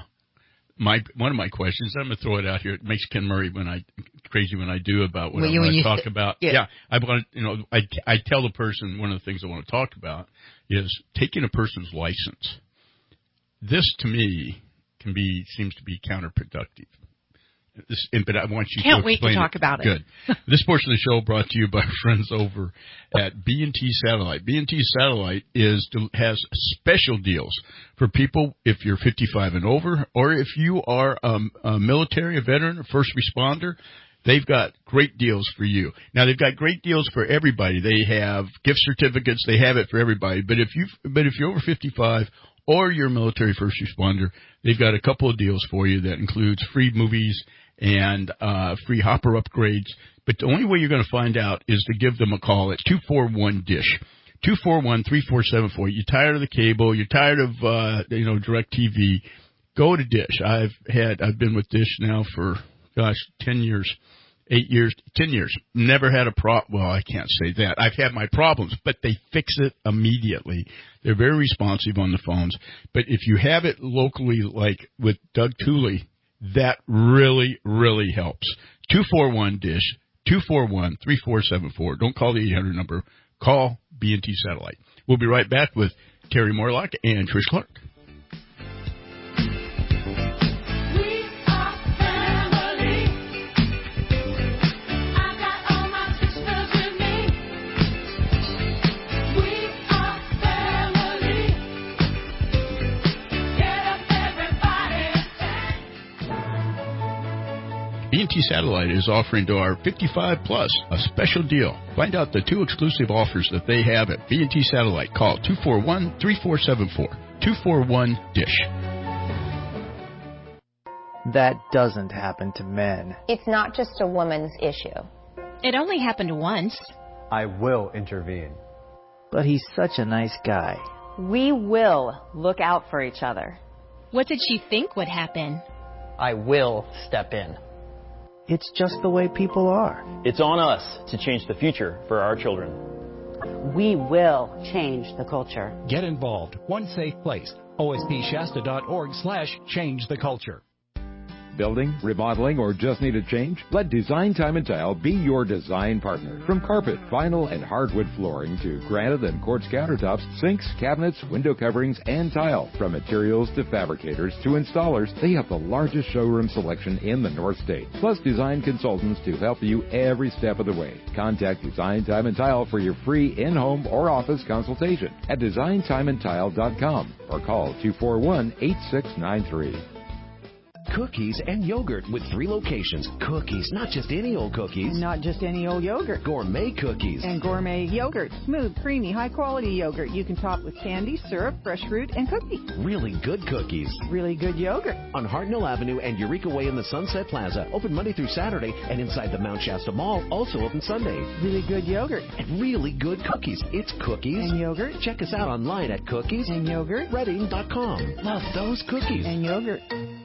my one of my questions, I'm going to throw it out here. It makes Ken Murray when I crazy when I do about what Well, I you- want when to you talk th- about. yeah. Yeah, I want you know I I tell the person one of the things I want to talk about is taking a person's license. This to me can be seems to be counterproductive. This, but I want you Can't to wait explain to talk about it. Good. This portion of the show brought to you by our friends over at B and T Satellite. B and T Satellite is has special deals for people if you're fifty-five and over, or if you are um, a military, a veteran, a first responder. They've got great deals for you. Now they've got great deals for everybody. They have gift certificates. They have it for everybody. But if you but if you're over fifty-five or you're a military first responder, they've got a couple of deals for you that includes free movies and uh, free hopper upgrades. But the only way you're going to find out is to give them a call at two four one DISH, two four one, three four seven four. You're tired of the cable, you're tired of uh, you know DirecTV, go to DISH. I've had I've been with DISH now for gosh ten years, eight years, ten years. Never had a pro. Well, I can't say that. I've had my problems, but they fix it immediately. They're very responsive on the phones. But if you have it locally, like with Doug Tooley, that really, really helps. two four one DISH, two four one, three four seven four. Don't call the eight hundred number. Call B and T Satellite. We'll be right back with Terry Morlock and Trish Clark. B and T Satellite is offering to our fifty-five plus a special deal. Find out the two exclusive offers that they have at B and T Satellite. Call two four one, three four seven four, two four one DISH. That doesn't happen to men. It's not just a woman's issue. It only happened once. I will intervene. But he's such a nice guy. We will look out for each other. What did she think would happen? I will step in. It's just the way people are. It's on us to change the future for our children. We will change the culture. Get involved. One safe place. O S P Shasta dot org slash change the culture. Building, remodeling, or just need a change? Let Design Time and Tile be your design partner. From carpet, vinyl, and hardwood flooring to granite and quartz countertops, sinks, cabinets, window coverings, and tile. From materials to fabricators to installers, they have the largest showroom selection in the North State. Plus design consultants to help you every step of the way. Contact Design Time and Tile for your free in-home or office consultation at design time and tile dot com or call two four one, eight six nine three. Cookies and yogurt with three locations. Cookies, not just any old cookies. Not just any old yogurt. Gourmet cookies. And gourmet yogurt. Smooth, creamy, high-quality yogurt. You can top with candy, syrup, fresh fruit, and cookie. Really good cookies. Really good yogurt. On Hartnell Avenue and Eureka Way in the Sunset Plaza. Open Monday through Saturday. And inside the Mount Shasta Mall, also open Sunday. Really good yogurt. And really good cookies. It's cookies. And yogurt. Check us out online at cookies and yogurt reading dot com. Love those cookies. And yogurt.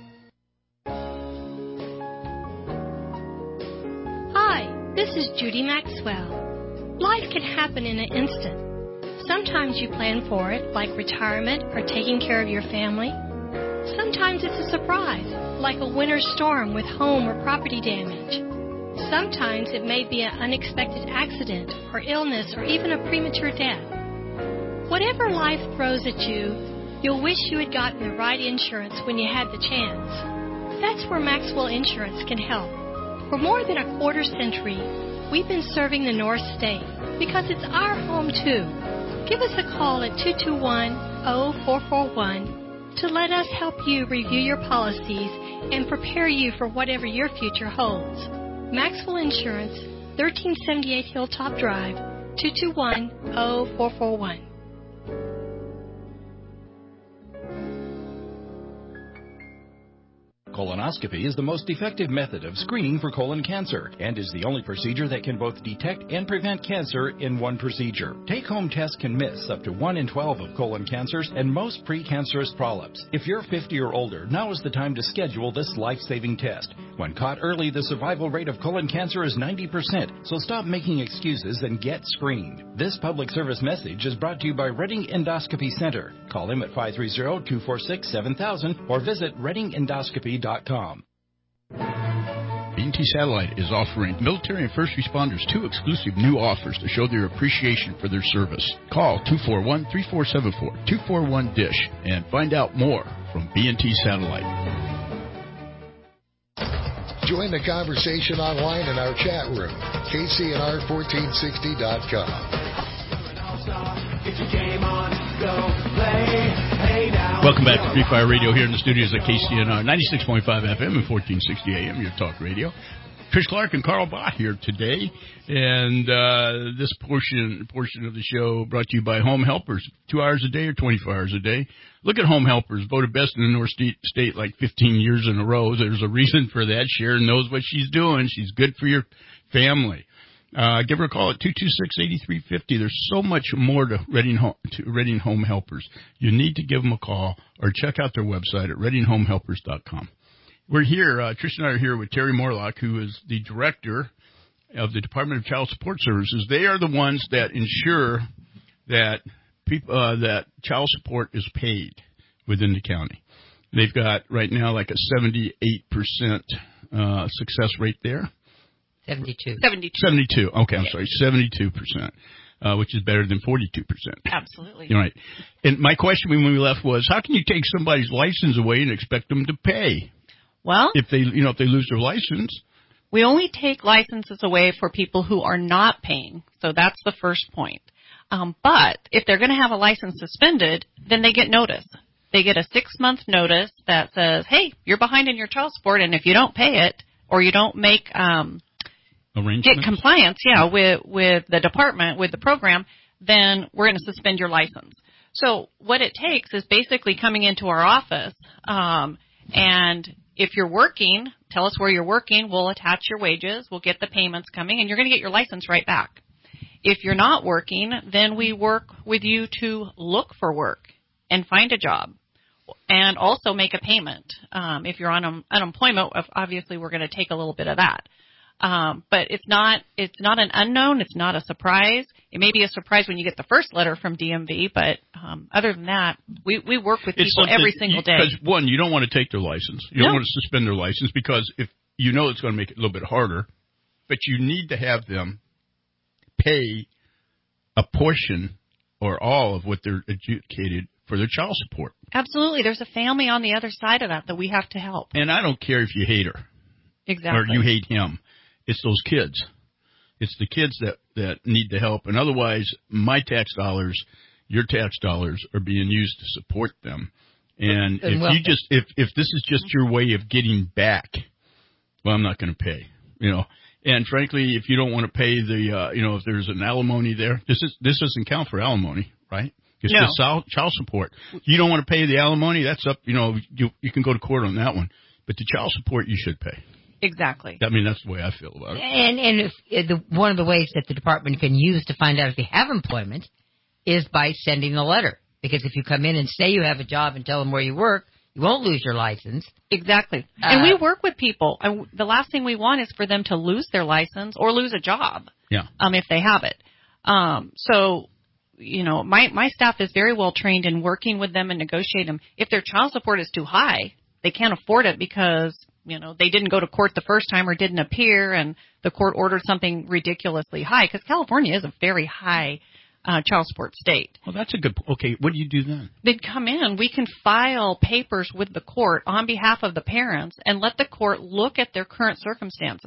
Hi, this is Judy Maxwell. Life can happen in an instant. Sometimes you plan for it, like retirement or taking care of your family. Sometimes it's a surprise, like a winter storm with home or property damage. Sometimes it may be an unexpected accident or illness or even a premature death. Whatever life throws at you, you'll wish you had gotten the right insurance when you had the chance. That's where Maxwell Insurance can help. For more than a quarter century, We've been serving the North State because it's our home too. Give us a call at two two one, zero four four one to let us help you review your policies and prepare you for whatever your future holds. Maxwell Insurance, thirteen seventy-eight Hilltop Drive, two two one, zero four four one. Colonoscopy is the most effective method of screening for colon cancer and is the only procedure that can both detect and prevent cancer in one procedure. Take-home tests can miss up to one in twelve of colon cancers and most precancerous polyps. If you're fifty or older, now is the time to schedule this life-saving test. When caught early, the survival rate of colon cancer is ninety percent, so stop making excuses and get screened. This public service message is brought to you by Redding Endoscopy Center. Call them at five three zero, two four six, seven thousand or visit redding endoscopy dot com. B and T Satellite is offering military and first responders two exclusive new offers to show their appreciation for their service. Call two four one, three four seven four, two four one, D I S H and find out more from B and T Satellite. Join the conversation online in our chat room, K C N R fourteen sixty dot com. Welcome back to Free Fire Radio here in the studios at K C N R ninety-six point five F M and fourteen sixty A M, your talk radio. Trish Clark and Carl Bach here today, and uh, this portion portion of the show brought to you by Home Helpers. Two hours a day or twenty-four hours a day. Look at Home Helpers, voted best in the North State like fifteen years in a row. There's a reason for that. Sharon knows what she's doing. She's good for your family. Uh, give her a call at two two six, eight three five zero. There's so much more to Redding, Home, to Redding Home Helpers. You need to give them a call or check out their website at redding home helpers dot com. We're here, uh, Trish and I are here with Terry Morlock, who is the director of the Department of Child Support Services. They are the ones that ensure that people, uh, that child support is paid within the county. They've got right now like a seventy-eight percent uh, success rate there. seventy-two. seventy-two. seventy-two. Okay, I'm sorry, seventy-two percent, uh, which is better than forty-two percent. Absolutely. You're right. And my question when we left was, how can you take somebody's license away and expect them to pay? Well, if they, you know, if they lose their license. We only take licenses away for people who are not paying. So that's the first point. Um, but if they're going to have a license suspended, then they get notice. They get a six-month notice that says, hey, you're behind in your child support, and if you don't pay it or you don't make um, get compliance, yeah, with with the department, with the program, then we're going to suspend your license. So what it takes is basically coming into our office, um, and if you're working, tell us where you're working. We'll attach your wages. We'll get the payments coming, and you're going to get your license right back. If you're not working, then we work with you to look for work and find a job and also make a payment. Um, if you're on um, unemployment, obviously we're going to take a little bit of that. Um, but it's not it's not an unknown. It's not a surprise. It may be a surprise when you get the first letter from D M V, but um, other than that, we, we work with it's people every single day. Because, one, you don't want to take their license. You no. don't want to suspend their license because if you know it's going to make it a little bit harder, but you need to have them pay a portion or all of what they're adjudicated for their child support. Absolutely. There's a family on the other side of that that we have to help. And I don't care if you hate her. Exactly. Or you hate him. It's those kids. It's the kids that, that need the help. And otherwise, my tax dollars, your tax dollars are being used to support them. And, and if well, you just if, if this is just your way of getting back, well, I'm not going to pay. You know. And frankly, if you don't want to pay the, uh, you know, if there's an alimony there, this is this doesn't count for alimony, right? It's no. just child support. If you don't want to pay the alimony, that's up. You know, you you can go to court on that one. But the child support, you should pay. Exactly. I mean, that's the way I feel about it. And and if, if the, one of the ways that the department can use to find out if they have employment is by sending a letter. Because if you come in and say you have a job and tell them where you work, you won't lose your license. Exactly. Uh, and we work with people. And the last thing we want is for them to lose their license or lose a job. Yeah. Um, if they have it. Um, so, you know, my, my staff is very well trained in working with them and negotiating them. If their child support is too high, they can't afford it because, you know, they didn't go to court the first time or didn't appear and the court ordered something ridiculously high. Because California is a very high Uh, child support state. Well, that's a good. Okay, what do you do then? They'd come in. We can file papers with the court on behalf of the parents and let the court look at their current circumstances.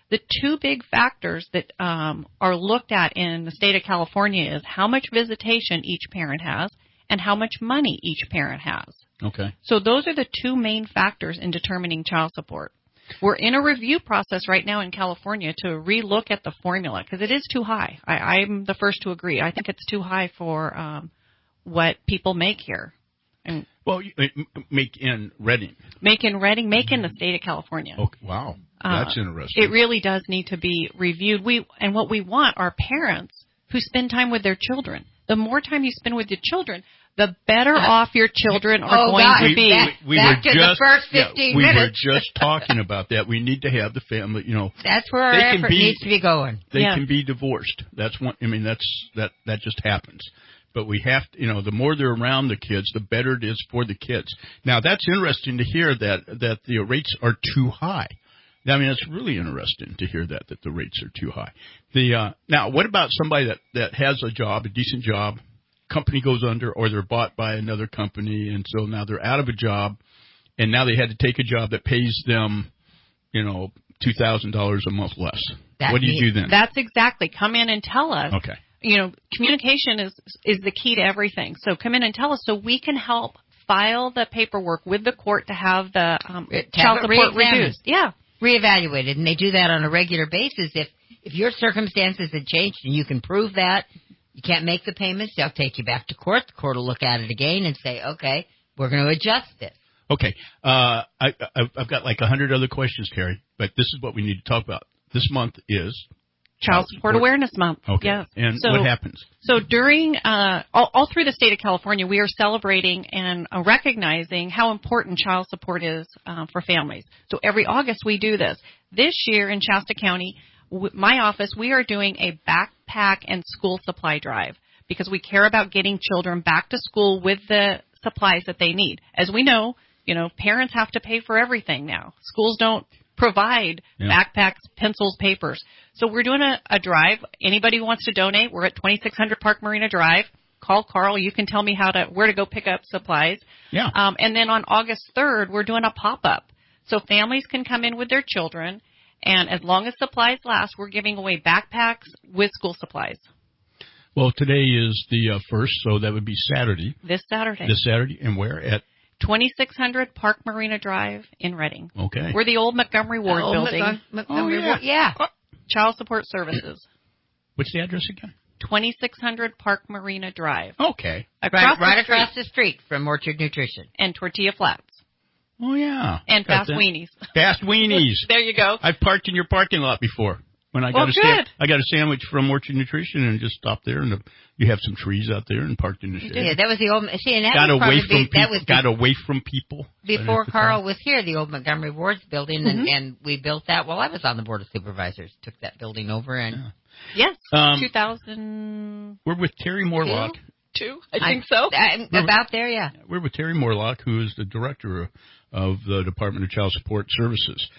The two big factors that um, are looked at in the state of California is how much visitation each parent has and how much money each parent has. Okay. So those are the two main factors in determining child support. We're in a review process right now in California to relook at the formula because it is too high. I, I'm the first to agree. I think it's too high for um, what people make here. And well, make in Redding. Make in Redding, make in the state of California. Okay, wow. That's uh, interesting. It really does need to be reviewed. We And what we want are parents who spend time with their children. The more time you spend with your children, the better off your children are oh, going God. to be. Back, we back were to just, the first fifteen yeah, we minutes. We were just talking about that. We need to have the family, you know. That's where our they can effort be, needs to be going. They yeah. can be divorced. That's one. I mean, that's that. That just happens. But we have to, you know, the more they're around the kids, the better it is for the kids. Now, that's interesting to hear that that the rates are too high. I mean, it's really interesting to hear that that the rates are too high. The uh, now, what about somebody that that has a job, a decent job? Company goes under, or they're bought by another company, and so now they're out of a job, and now they had to take a job that pays them, you know, two thousand dollars a month less. That what do you means, do then? That's exactly. Come in and tell us. Okay. You know, communication is is the key to everything. So come in and tell us so we can help file the paperwork with the court to have the um, child support reduced. Yeah. Reevaluated, and they do that on a regular basis. If if your circumstances have changed and you can prove that, you can't make the payments, they'll take you back to court. The court will look at it again and say, okay, we're going to adjust this. Okay. Uh, I, I've, I've got like a hundred other questions, Terry, but this is what we need to talk about. This month is Child Support Awareness Month. Okay. Yes. And so, what happens? So during, uh, all, all through the state of California, we are celebrating and uh, recognizing how important child support is uh, for families. So every August we do this. This year in Shasta County, w- my office, we are doing a backpack and school supply drive because we care about getting children back to school with the supplies that they need. As we know, you know, parents have to pay for everything now. Schools don't provide yeah. backpacks, pencils, papers. So we're doing a, a drive. Anybody who wants to donate, we're at twenty-six hundred Park Marina Drive. Call Carl. You can tell me how to where to go pick up supplies. Yeah. Um, and then on August third, we're doing a pop-up. So families can come in with their children, and as long as supplies last, we're giving away backpacks with school supplies. Well, today is the uh, first, so that would be Saturday. This Saturday. This Saturday, and where at? twenty-six hundred Park Marina Drive in Redding. Okay. We're the old Montgomery Ward oh, building. Mon- Montgomery oh, yeah. Ward, yeah. Uh, Child Support Services. What's the address again? twenty-six hundred Park Marina Drive. Okay. Across right right the across the street from Orchard Nutrition. And Tortilla Flats. Oh, yeah. And Fast Weenies. Fast Weenies. There you go. I've parked in your parking lot before. When I got well, a good. Sa- I got a sandwich from Orchard Nutrition and just stopped there, and the, you have some trees out there and parked in the shade. Yeah, that was the old. See, and that got was away from be, people. That was got the, away from people before Carl was here. The old Montgomery Ward's building, and, mm-hmm. and we built that while I was on the board of supervisors. Took that building over, and yeah. yes, um, two thousand. We're with Terry Morlock. Two, I think I, so. I, about with, there, yeah. We're with Terry Morlock, who is the director of the Department of Child Support Services.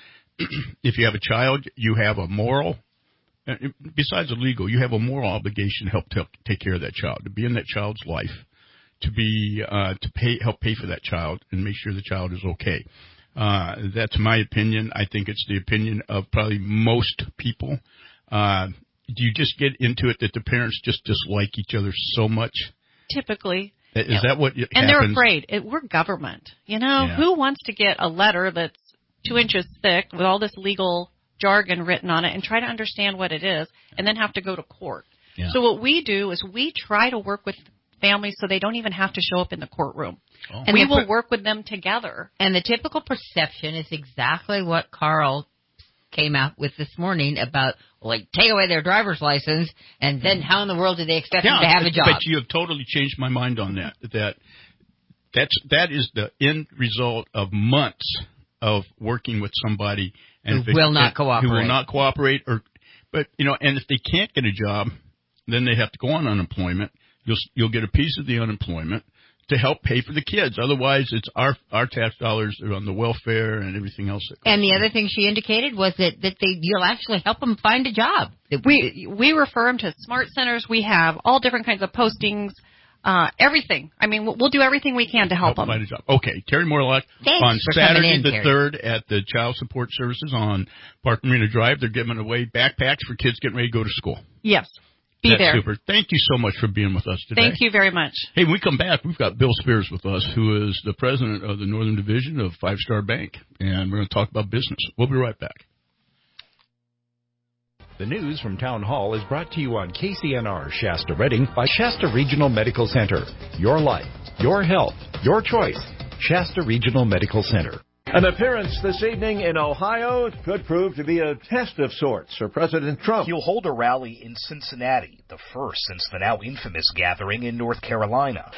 If you have a child, you have a moral. Besides the legal, you have a moral obligation to help t- take care of that child, to be in that child's life, to be uh, to pay help pay for that child and make sure the child is okay. Uh, that's my opinion. I think it's the opinion of probably most people. Uh, do you just get into it that the parents just dislike each other so much? Typically. Is yeah. that what and happens? They're afraid. It, we're government. You know, yeah. who wants to get a letter that's two inches thick with all this legal jargon written on it and try to understand what it is and then have to go to court. Yeah. So what we do is we try to work with families so they don't even have to show up in the courtroom. Oh. And we will work with them together. And the typical perception is exactly what Carl came out with this morning about, like, take away their driver's license and then how in the world do they expect yeah, them to have a job? But you have totally changed my mind on that. That that's that is the end result of months of working with somebody and who will not and, cooperate. Who will not cooperate, or, but you know, and if they can't get a job, then they have to go on unemployment. You'll you'll get a piece of the unemployment to help pay for the kids. Otherwise, it's our our tax dollars are on the welfare and everything else. That and the other thing she indicated was that that they you'll actually help them find a job. We we refer them to smart centers. We have all different kinds of postings. uh, everything. I mean, we'll, we'll do everything we can to help, help them. Find a job. Okay, Terry Morlock Thanks on for Saturday in, the Terry. third at the Child Support Services on Park Marina Drive. They're giving away backpacks for kids getting ready to go to school. Yes. Be That's there. super. Thank you so much for being with us today. Thank you very much. Hey, when we come back, we've got Bill Spears with us, who is the president of the Northern Division of Five Star Bank, and we're going to talk about business. We'll be right back. The news from Town Hall is brought to you on K C N R Shasta Redding by Shasta Regional Medical Center. Your life, your health, your choice. Shasta Regional Medical Center. An appearance this evening in Ohio could prove to be a test of sorts for President Trump. He'll hold a rally in Cincinnati, the first since the now infamous gathering in North Carolina,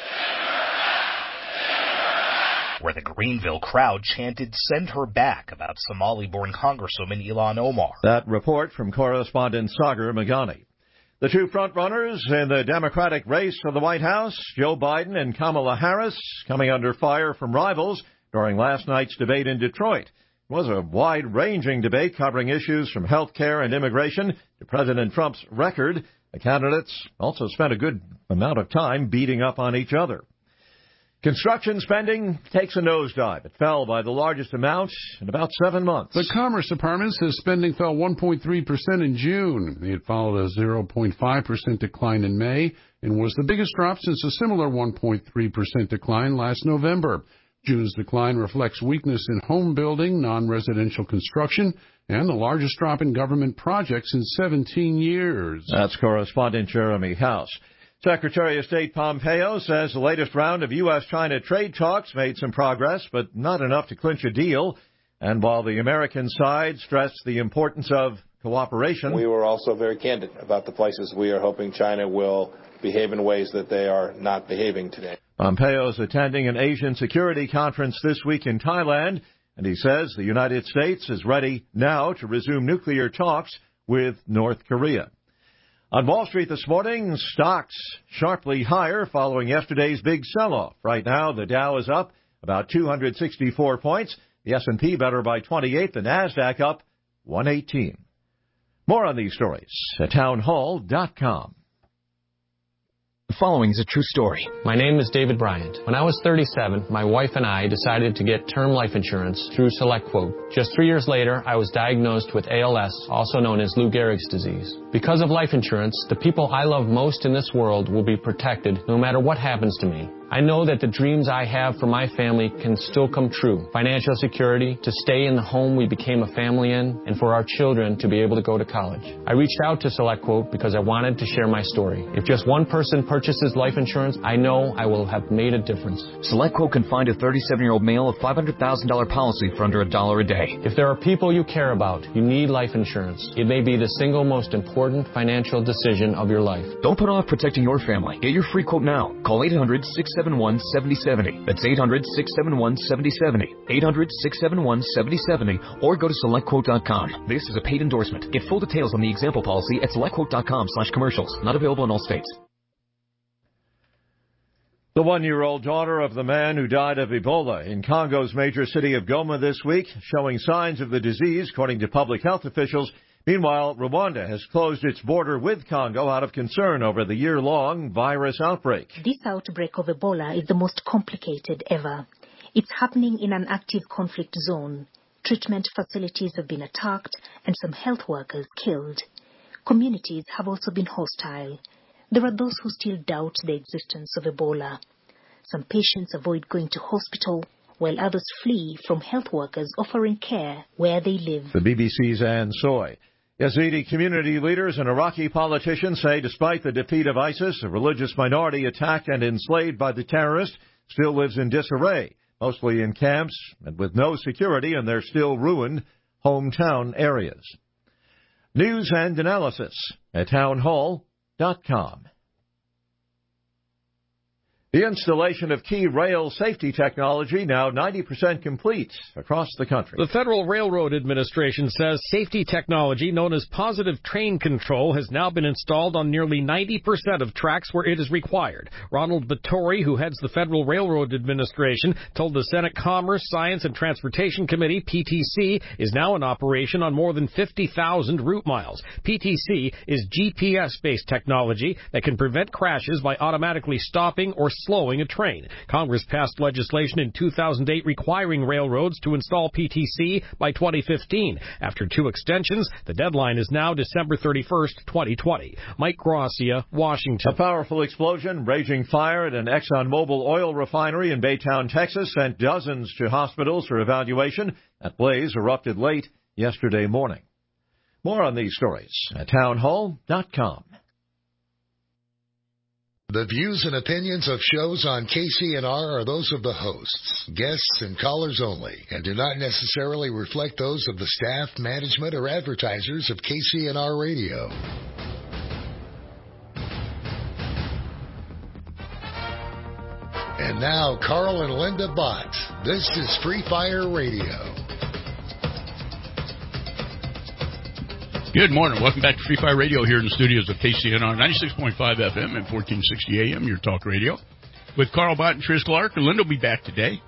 where the Greenville crowd chanted, "Send her back," about Somali-born Congresswoman Ilhan Omar. That report from correspondent Sagar Magani. The two frontrunners in the Democratic race for the White House, Joe Biden and Kamala Harris, coming under fire from rivals during last night's debate in Detroit. It was a wide-ranging debate covering issues from health care and immigration to President Trump's record. The candidates also spent a good amount of time beating up on each other. Construction spending takes a nosedive. It fell by the largest amount in about seven months. The Commerce Department says spending fell one point three percent in June. It followed a zero point five percent decline in May and was the biggest drop since a similar one point three percent decline last November. June's decline reflects weakness in home building, non-residential construction, and the largest drop in government projects in seventeen years. That's correspondent Jeremy House. Secretary of State Pompeo says the latest round of U S China trade talks made some progress, but not enough to clinch a deal. And while the American side stressed the importance of cooperation, we were also very candid about the places we are hoping China will behave in ways that they are not behaving today. Pompeo is attending an Asian security conference this week in Thailand, and he says the United States is ready now to resume nuclear talks with North Korea. On Wall Street this morning, stocks sharply higher following yesterday's big sell-off. Right now, the Dow is up about two hundred sixty-four points. The S and P better by twenty-eight. The Nasdaq up one eighteen. More on these stories at town hall dot com. The following is a true story. My name is David Bryant. When I was thirty-seven, my wife and I decided to get term life insurance through SelectQuote. Just three years later, I was diagnosed with A L S, also known as Lou Gehrig's disease. Because of life insurance, the people I love most in this world will be protected no matter what happens to me. I know that the dreams I have for my family can still come true. Financial security, to stay in the home we became a family in, and for our children to be able to go to college. I reached out to SelectQuote because I wanted to share my story. If just one person purchases life insurance, I know I will have made a difference. SelectQuote can find a thirty-seven-year-old male a five hundred thousand dollars policy for under a dollar a day. If there are people you care about, you need life insurance. It may be the single most important financial decision of your life. Don't put off protecting your family. Get your free quote now. Call eight hundred, six seven one, seven zero seven zero. That's eight hundred, six seven one, seven zero seven zero. eight hundred, six seven one, seven zero seven zero. Or go to select quote dot com. This is a paid endorsement. Get full details on the example policy at select quote dot com slash commercials. Not available in all states. The one-year-old daughter of the man who died of Ebola in Congo's major city of Goma this week, showing signs of the disease, according to public health officials. Meanwhile, Rwanda has closed its border with Congo out of concern over the year-long virus outbreak. This outbreak of Ebola is the most complicated ever. It's happening in an active conflict zone. Treatment facilities have been attacked and some health workers killed. Communities have also been hostile. There are those who still doubt the existence of Ebola. Some patients avoid going to hospital, while others flee from health workers offering care where they live. The B B C's Ann Soy. Yazidi community leaders and Iraqi politicians say despite the defeat of ISIS, a religious minority attacked and enslaved by the terrorists still lives in disarray, mostly in camps and with no security in their still ruined hometown areas. News and analysis at town hall dot com. The installation of key rail safety technology now ninety percent complete across the country. The Federal Railroad Administration says safety technology known as positive train control has now been installed on nearly ninety percent of tracks where it is required. Ronald Vittori, who heads the Federal Railroad Administration, told the Senate Commerce, Science, and Transportation Committee P T C is now in operation on more than fifty thousand route miles. P T C is G P S-based technology that can prevent crashes by automatically stopping or slowing a train. Congress passed legislation in two thousand eight requiring railroads to install P T C by twenty fifteen. After two extensions, the deadline is now December thirty-first, twenty twenty. Mike Gracia, Washington. A powerful explosion, raging fire at an ExxonMobil oil refinery in Baytown, Texas, sent dozens to hospitals for evaluation. That blaze erupted late yesterday morning. More on these stories at townhall dot com. The views and opinions of shows on K C N R are those of the hosts, guests, and callers only, and do not necessarily reflect those of the staff, management, or advertisers of K C N R Radio. And now, Carl and Linda Bott. This is Free Fire Radio. Good morning. Welcome back to Free Fire Radio here in the studios of K C N R ninety-six point five F M and fourteen sixty A M, your talk radio. With Carl Bott and Trish Clark. And Linda will be back today.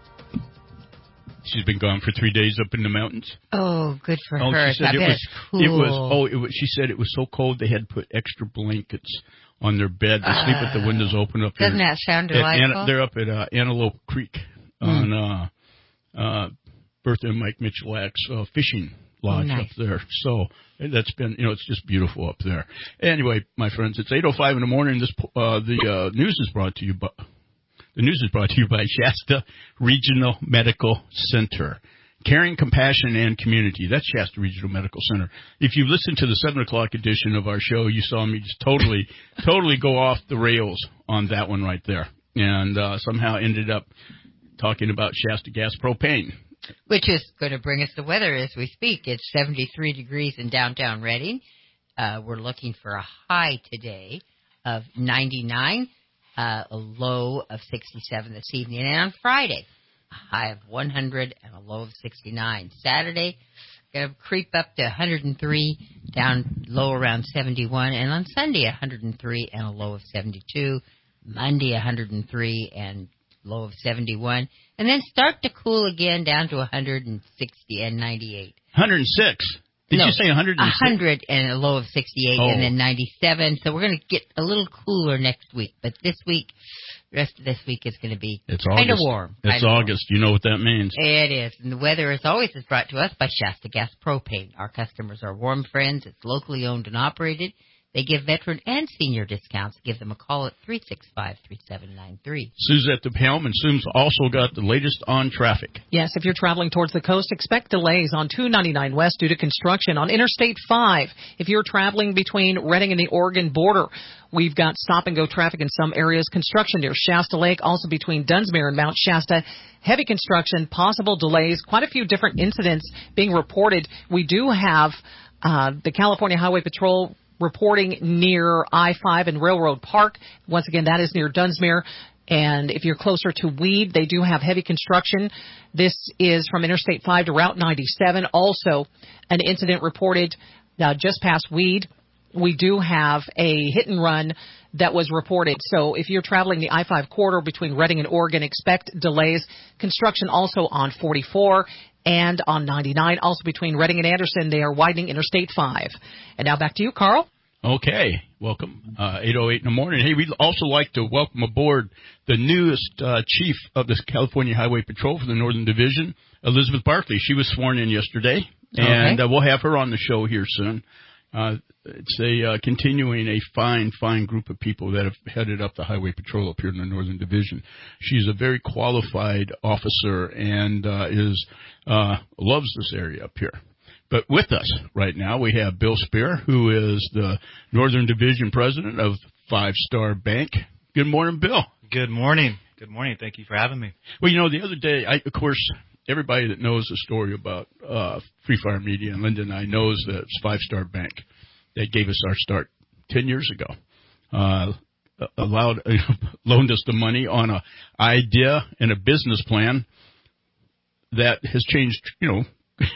She's been gone for three days up in the mountains. Oh, good for oh, her. She said I it bet was, it's cool. It was, oh, it was, she said it was so cold they had to put extra blankets on their bed. They uh, sleep with the windows open up doesn't here. Doesn't that sound delightful? An, they're up at uh, Antelope Creek on mm. uh, uh, Bertha and Mike Michalak's uh, fishing lodge nice. up there. So that's been, you know, it's just beautiful up there. Anyway, my friends, it's eight oh five in the morning. This uh, the uh, news is brought to you by the news is brought to you by Shasta Regional Medical Center. Caring, compassion, and community. That's Shasta Regional Medical Center. If you listened to the seven o'clock edition of our show, you saw me just totally, totally go off the rails on that one right there. And uh, somehow ended up talking about Shasta Gas Propane. Which is going to bring us the weather as we speak. It's seventy-three degrees in downtown Redding. Uh, we're looking for a high today of ninety-nine, uh, a low of sixty-seven this evening. And on Friday, a high of one hundred and a low of sixty-nine. Saturday, going to creep up to one hundred three, down low around seventy-one. And on Sunday, one hundred three and a low of seventy-two. Monday, one hundred three and low of seventy-one. And then start to cool again down to one hundred sixty and ninety-eight. one hundred six? Did no, you say one hundred six? one hundred and a low of sixty-eight, oh. And then ninety-seven. So we're going to get a little cooler next week. But this week, the rest of this week is going to be kind of warm. It's August. Warm. You know what that means. It is. And the weather, as always, is brought to us by Shasta Gas Propane. Our customers are warm friends. It's locally owned and operated. They give veteran and senior discounts. Give them a call at three six five, three seven nine three. Sue's at the helm, and Sue's also got the latest on traffic. Yes, if you're traveling towards the coast, expect delays on two ninety-nine West due to construction on Interstate five. If you're traveling between Redding and the Oregon border, we've got stop-and-go traffic in some areas. Construction near Shasta Lake, also between Dunsmuir and Mount Shasta. Heavy construction, possible delays, quite a few different incidents being reported. We do have uh, the California Highway Patrol reporting near I five and Railroad Park. Once again, that is near Dunsmuir. And if you're closer to Weed, they do have heavy construction. This is from Interstate five to Route ninety-seven. Also, an incident reported uh, just past Weed. We do have a hit and run that was reported. So if you're traveling the I five corridor between Redding and Oregon, expect delays. Construction also on forty-four. And on ninety-nine, also between Redding and Anderson, they are widening Interstate five. And now back to you, Carl. Okay, welcome. Uh, eight oh eight in the morning. Hey, we'd also like to welcome aboard the newest uh, chief of the California Highway Patrol for the Northern Division, Elizabeth Barkley. She was sworn in yesterday, and okay. uh, we'll have her on the show here soon. Uh, it's a uh, continuing a fine, fine group of people that have headed up the Highway Patrol up here in the Northern Division. She's a very qualified officer and uh, is uh, loves this area up here. But with us right now, we have Bill Spear, who is the Northern Division president of Five Star Bank. Good morning, Bill. Good morning. Good morning. Thank you for having me. Well, you know, the other day, I, of course, everybody that knows the story about uh, Free Fire Media and Linda and I knows that it's Five Star Bank. They gave us our start ten years ago. Uh, allowed, uh, loaned us the money on a idea and a business plan that has changed, you know,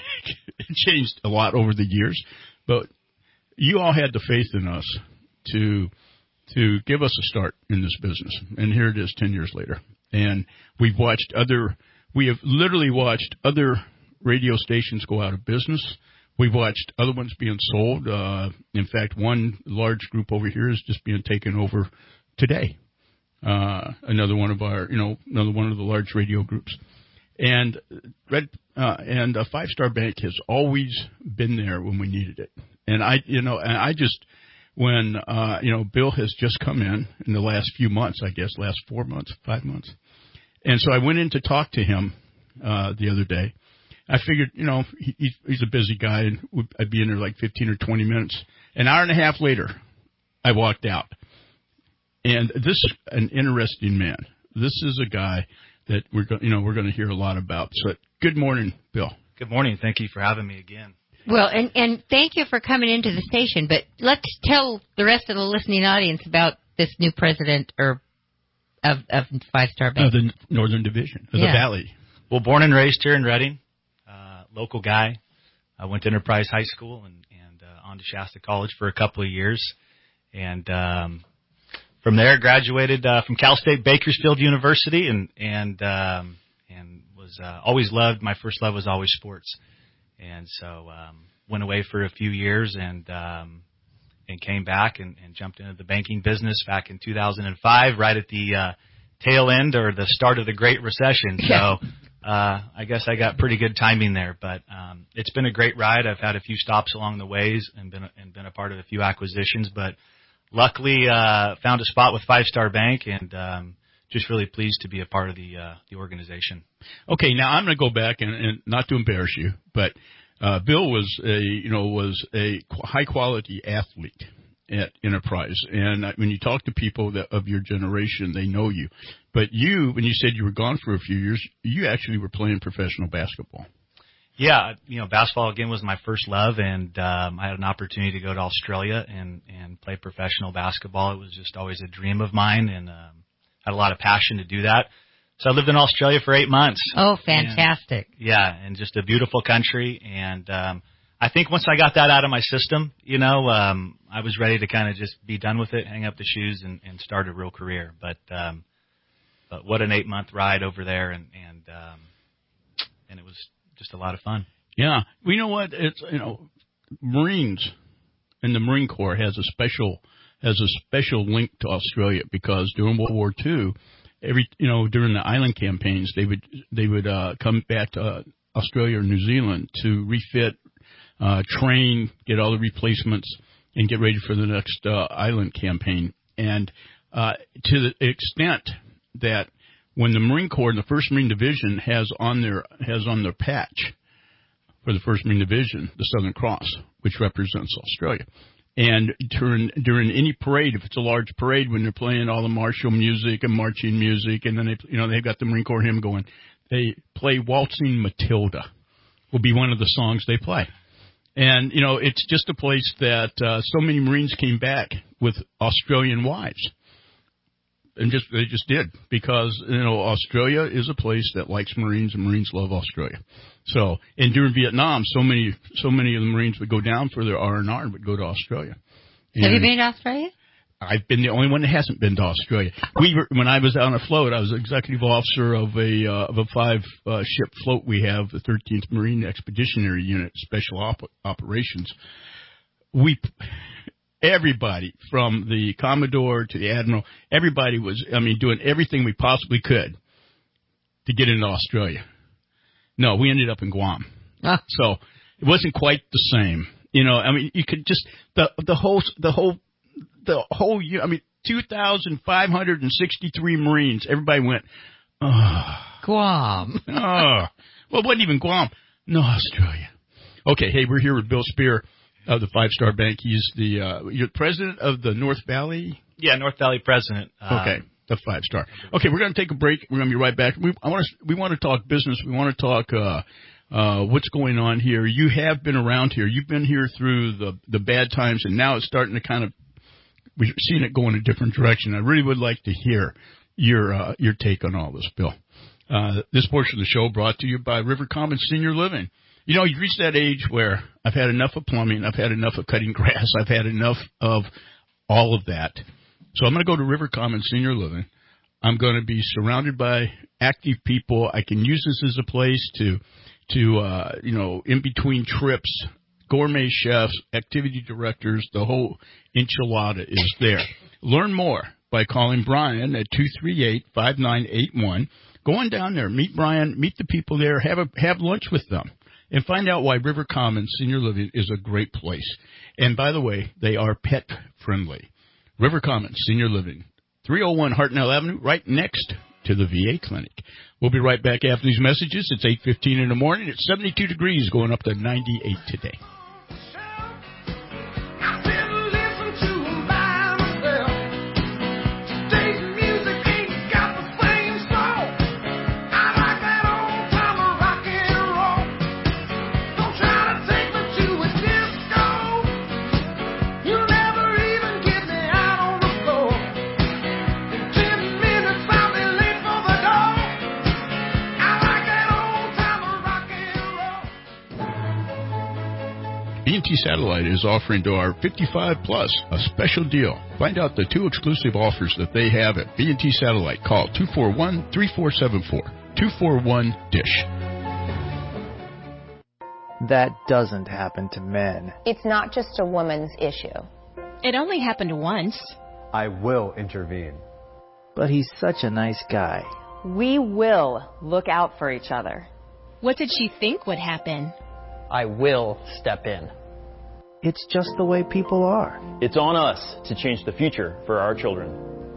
changed a lot over the years. But you all had the faith in us to to give us a start in this business. And here it is ten years later. And we've watched other, we have literally watched other radio stations go out of business. We've watched other ones being sold. Uh, in fact, one large group over here is just being taken over today. Uh, another one of our, you know, another one of the large radio groups. And Red, uh, and uh, Five Star Bank has always been there when we needed it. And I, you know, and I just, when, uh, you know, Bill has just come in in the last few months, I guess, last four months, five months. And so I went in to talk to him, uh, the other day. I figured, you know, he, he's a busy guy, and I'd be in there like fifteen or twenty minutes. An hour and a half later, I walked out. And this is an interesting man. This is a guy that we're going, you know, we're going to hear a lot about. So, good morning, Bill. Good morning. Thank you for having me again. Well, and, and thank you for coming into the station. But let's tell the rest of the listening audience about this new president or of, of Five Star Bank. Of the Northern Division, of yeah. the Valley. Well, born and raised here in Reading. Local guy. I went to Enterprise High School and, and uh, on to Shasta College for a couple of years. And um, from there, graduated uh, from Cal State Bakersfield University and and um, and was uh, always loved. My first love was always sports. And so um, went away for a few years and um, and came back and, and jumped into the banking business back in two thousand five, right at the uh, tail end or the start of the Great Recession. So. Uh, I guess I got pretty good timing there, but um, it's been a great ride. I've had a few stops along the ways and been a, and been a part of a few acquisitions, but luckily uh, found a spot with Five Star Bank and um, just really pleased to be a part of the uh, the organization. Okay, now I'm going to go back and, and not to embarrass you, but uh, Bill was a you know was a high quality athlete at Enterprise, and when you talk to people that of your generation, they know you. But you, when you said you were gone for a few years, you actually were playing professional basketball. Yeah, you know, basketball again was my first love, and um, I had an opportunity to go to Australia and and play professional basketball. It was just always a dream of mine, and um, had a lot of passion to do that. So I lived in Australia for eight months. Oh, fantastic! And, yeah, and just a beautiful country, and um, I think once I got that out of my system, you know, um, I was ready to kind of just be done with it, hang up the shoes, and, and start a real career. But um, but what an eight-month ride over there, and and um, and it was just a lot of fun. Yeah, well, you know what? It's you know, Marines and the Marine Corps has a special has a special link to Australia because during World War Two, every you know during the island campaigns, they would they would uh, come back to uh, Australia or New Zealand to refit. Uh, train, get all the replacements, and get ready for the next uh, island campaign. And uh, to the extent that when the Marine Corps, the first Marine Division, has on their has on their patch for the first Marine Division the Southern Cross, which represents Australia. And during during any parade, if it's a large parade, when they're playing all the martial music and marching music, and then they you know they've got the Marine Corps hymn going, they play Waltzing Matilda. Will be one of the songs they play. And, you know, it's just a place that uh, so many Marines came back with Australian wives. And just they just did because, you know, Australia is a place that likes Marines and Marines love Australia. So, and during Vietnam, so many so many of the Marines would go down for their R and R and would go to Australia. And have you been to Australia? I've been the only one that hasn't been to Australia. We were, when I was out on a float, I was executive officer of a uh, of a five uh, ship float we have, the thirteenth Marine Expeditionary Unit, Special op- Operations. We, everybody from the Commodore to the Admiral, everybody was, I mean, doing everything we possibly could to get into Australia. No, we ended up in Guam, ah. so it wasn't quite the same. You know, I mean, you could just the the whole the whole. The whole year, I mean, two thousand five hundred sixty-three Marines. Everybody went, oh. Guam. oh. Well, it wasn't even Guam. No, Australia. Okay, hey, we're here with Bill Spear of the Five Star Bank. He's the uh, you're president of the North Valley? Yeah, North Valley president. Uh, okay, the Five Star. Okay, we're going to take a break. We're going to be right back. We, I want to, we want to talk business. We want to talk uh, uh, what's going on here. You have been around here. You've been here through the, the bad times, and now it's starting to kind of we've seen it go in a different direction. I really would like to hear your uh, your take on all this, Bill. Uh, this portion of the show brought to you by River Commons Senior Living. You know, you've reached that age where I've had enough of plumbing, I've had enough of cutting grass, I've had enough of all of that. So I'm going to go to River Commons Senior Living. I'm going to be surrounded by active people. I can use this as a place to, to uh, you know, in between trips, gourmet chefs, activity directors, the whole enchilada is there. Learn more by calling Brian at two three eight, five nine eight one. Go on down there, meet Brian, meet the people there, have a, have lunch with them, and find out why River Commons Senior Living is a great place. And by the way, they are pet friendly. River Commons Senior Living, three oh one Hartnell Avenue, right next to the V A clinic. We'll be right back after these messages. It's eight fifteen in the morning. It's seventy-two degrees, going up to ninety-eight today. B and T Satellite is offering to our fifty-five plus a special deal. Find out the two exclusive offers that they have at B and T Satellite. Call two four one, three four seven four, two four one, DISH. That doesn't happen to men. It's not just a woman's issue. It only happened once. I will intervene. But he's such a nice guy. We will look out for each other. What did she think would happen? I will step in. It's just the way people are. It's on us to change the future for our children.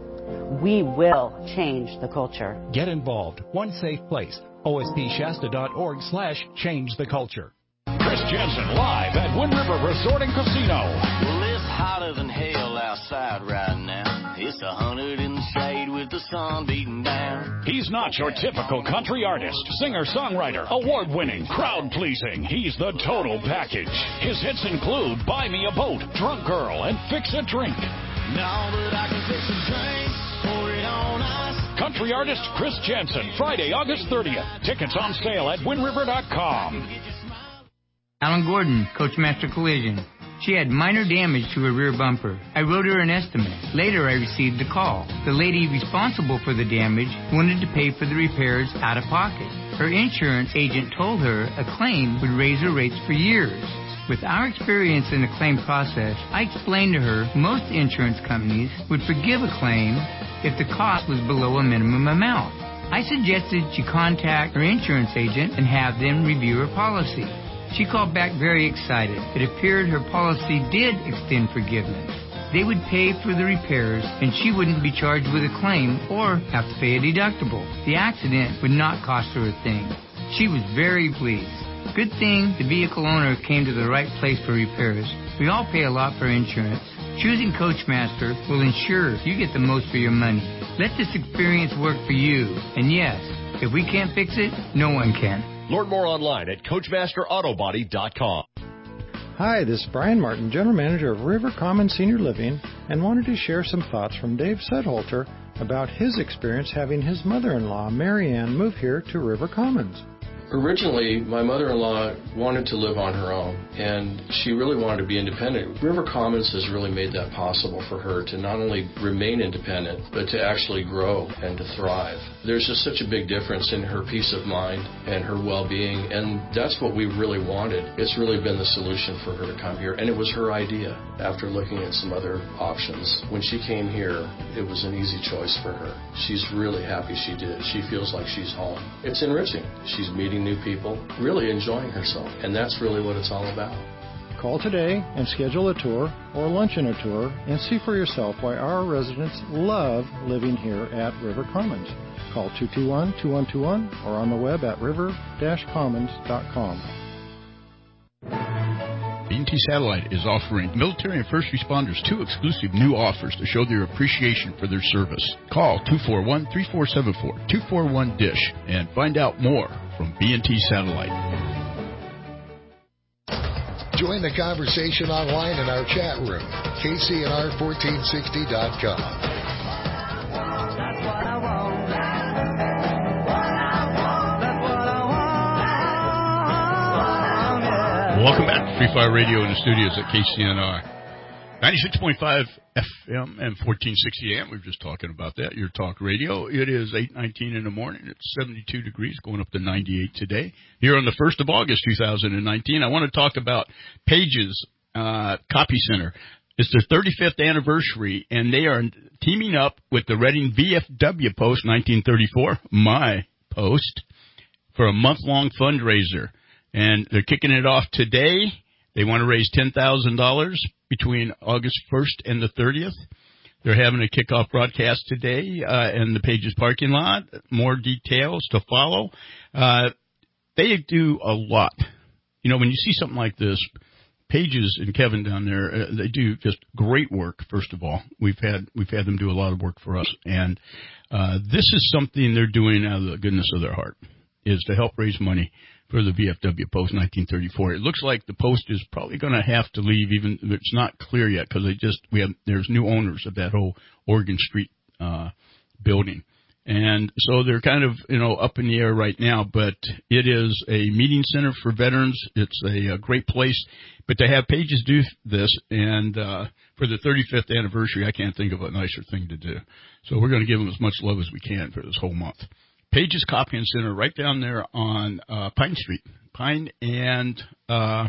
We will change the culture. Get involved. One safe place. O S P Shasta dot org slash change the culture. Chris Jensen live at Wind River Resort and Casino. Well, it's hotter than hell outside right now. It's a hundred in the shade with the sun beating down. He's not your typical country artist, singer-songwriter, award-winning, crowd-pleasing. He's the total package. His hits include Buy Me a Boat, Drunk Girl, and Fix a Drink. No, but I can fix a drink, pour it on ice. Country artist Chris Jensen, Friday, August thirtieth. Tickets on sale at wind river dot com. Alan Gordon, Coachmaster Collision. She had minor damage to her rear bumper. I wrote her an estimate. Later, I received a call. The lady responsible for the damage wanted to pay for the repairs out of pocket. Her insurance agent told her a claim would raise her rates for years. With our experience in the claim process, I explained to her most insurance companies would forgive a claim if the cost was below a minimum amount. I suggested she contact her insurance agent and have them review her policy. She called back very excited. It appeared her policy did extend forgiveness. They would pay for the repairs, and she wouldn't be charged with a claim or have to pay a deductible. The accident would not cost her a thing. She was very pleased. Good thing the vehicle owner came to the right place for repairs. We all pay a lot for insurance. Choosing Coachmaster will ensure you get the most for your money. Let this experience work for you. And yes, if we can't fix it, no one can. Learn more online at coachmaster auto body dot com. Hi, this is Brian Martin, General Manager of River Commons Senior Living, and wanted to share some thoughts from Dave Sedholter about his experience having his mother-in-law, Mary Ann, move here to River Commons. Originally, my mother-in-law wanted to live on her own, and she really wanted to be independent. River Commons has really made that possible for her to not only remain independent, but to actually grow and to thrive. There's just such a big difference in her peace of mind and her well-being, and that's what we really wanted. It's really been the solution for her to come here, and it was her idea. After looking at some other options, when she came here, it was an easy choice for her. She's really happy she did. She feels like she's home. It's enriching. She's meeting new people, really enjoying herself, and that's really what it's all about. Call today and schedule a tour or lunch and a tour and see for yourself why our residents love living here at River Commons. Call two two one, two one two one or on the web at river dash commons dot com. B and T Satellite is offering military and first responders two exclusive new offers to show their appreciation for their service. Call two four one, three four seven four, two four one, DISH and find out more from B and T Satellite. Join the conversation online in our chat room. K C N R fourteen sixty dot com. Welcome back to Free Fire Radio in the studios at K C N R. ninety-six point five F M and fourteen sixty A M. We were just talking about that. Your talk radio. It is eight nineteen in the morning. It's seventy-two degrees, going up to ninety-eight today. Here on the first of August, two thousand nineteen, I want to talk about Pages uh, Copy Center. It's their thirty-fifth anniversary, and they are teaming up with the Reading V F W Post nineteen thirty-four, my post, for a month-long fundraiser. And they're kicking it off today. They want to raise ten thousand dollars between August first and the thirtieth. They're having a kickoff broadcast today uh, in the Pages parking lot. More details to follow. Uh, they do a lot. You know, when you see something like this, Pages and Kevin down there, uh, they do just great work. First of all, we've had we've had them do a lot of work for us, and uh, this is something they're doing out of the goodness of their heart, is to help raise money for the V F W Post nineteen thirty-four. It looks like the Post is probably going to have to leave, even if it's not clear yet, because they just we have there's new owners of that whole Oregon Street uh, building, and so they're kind of you know up in the air right now. But it is a meeting center for veterans. It's a, a great place. But to have Pages do this, and uh, for the thirty-fifth anniversary, I can't think of a nicer thing to do. So we're going to give them as much love as we can for this whole month. Pages Copying Center, right down there on uh, Pine Street, Pine and uh,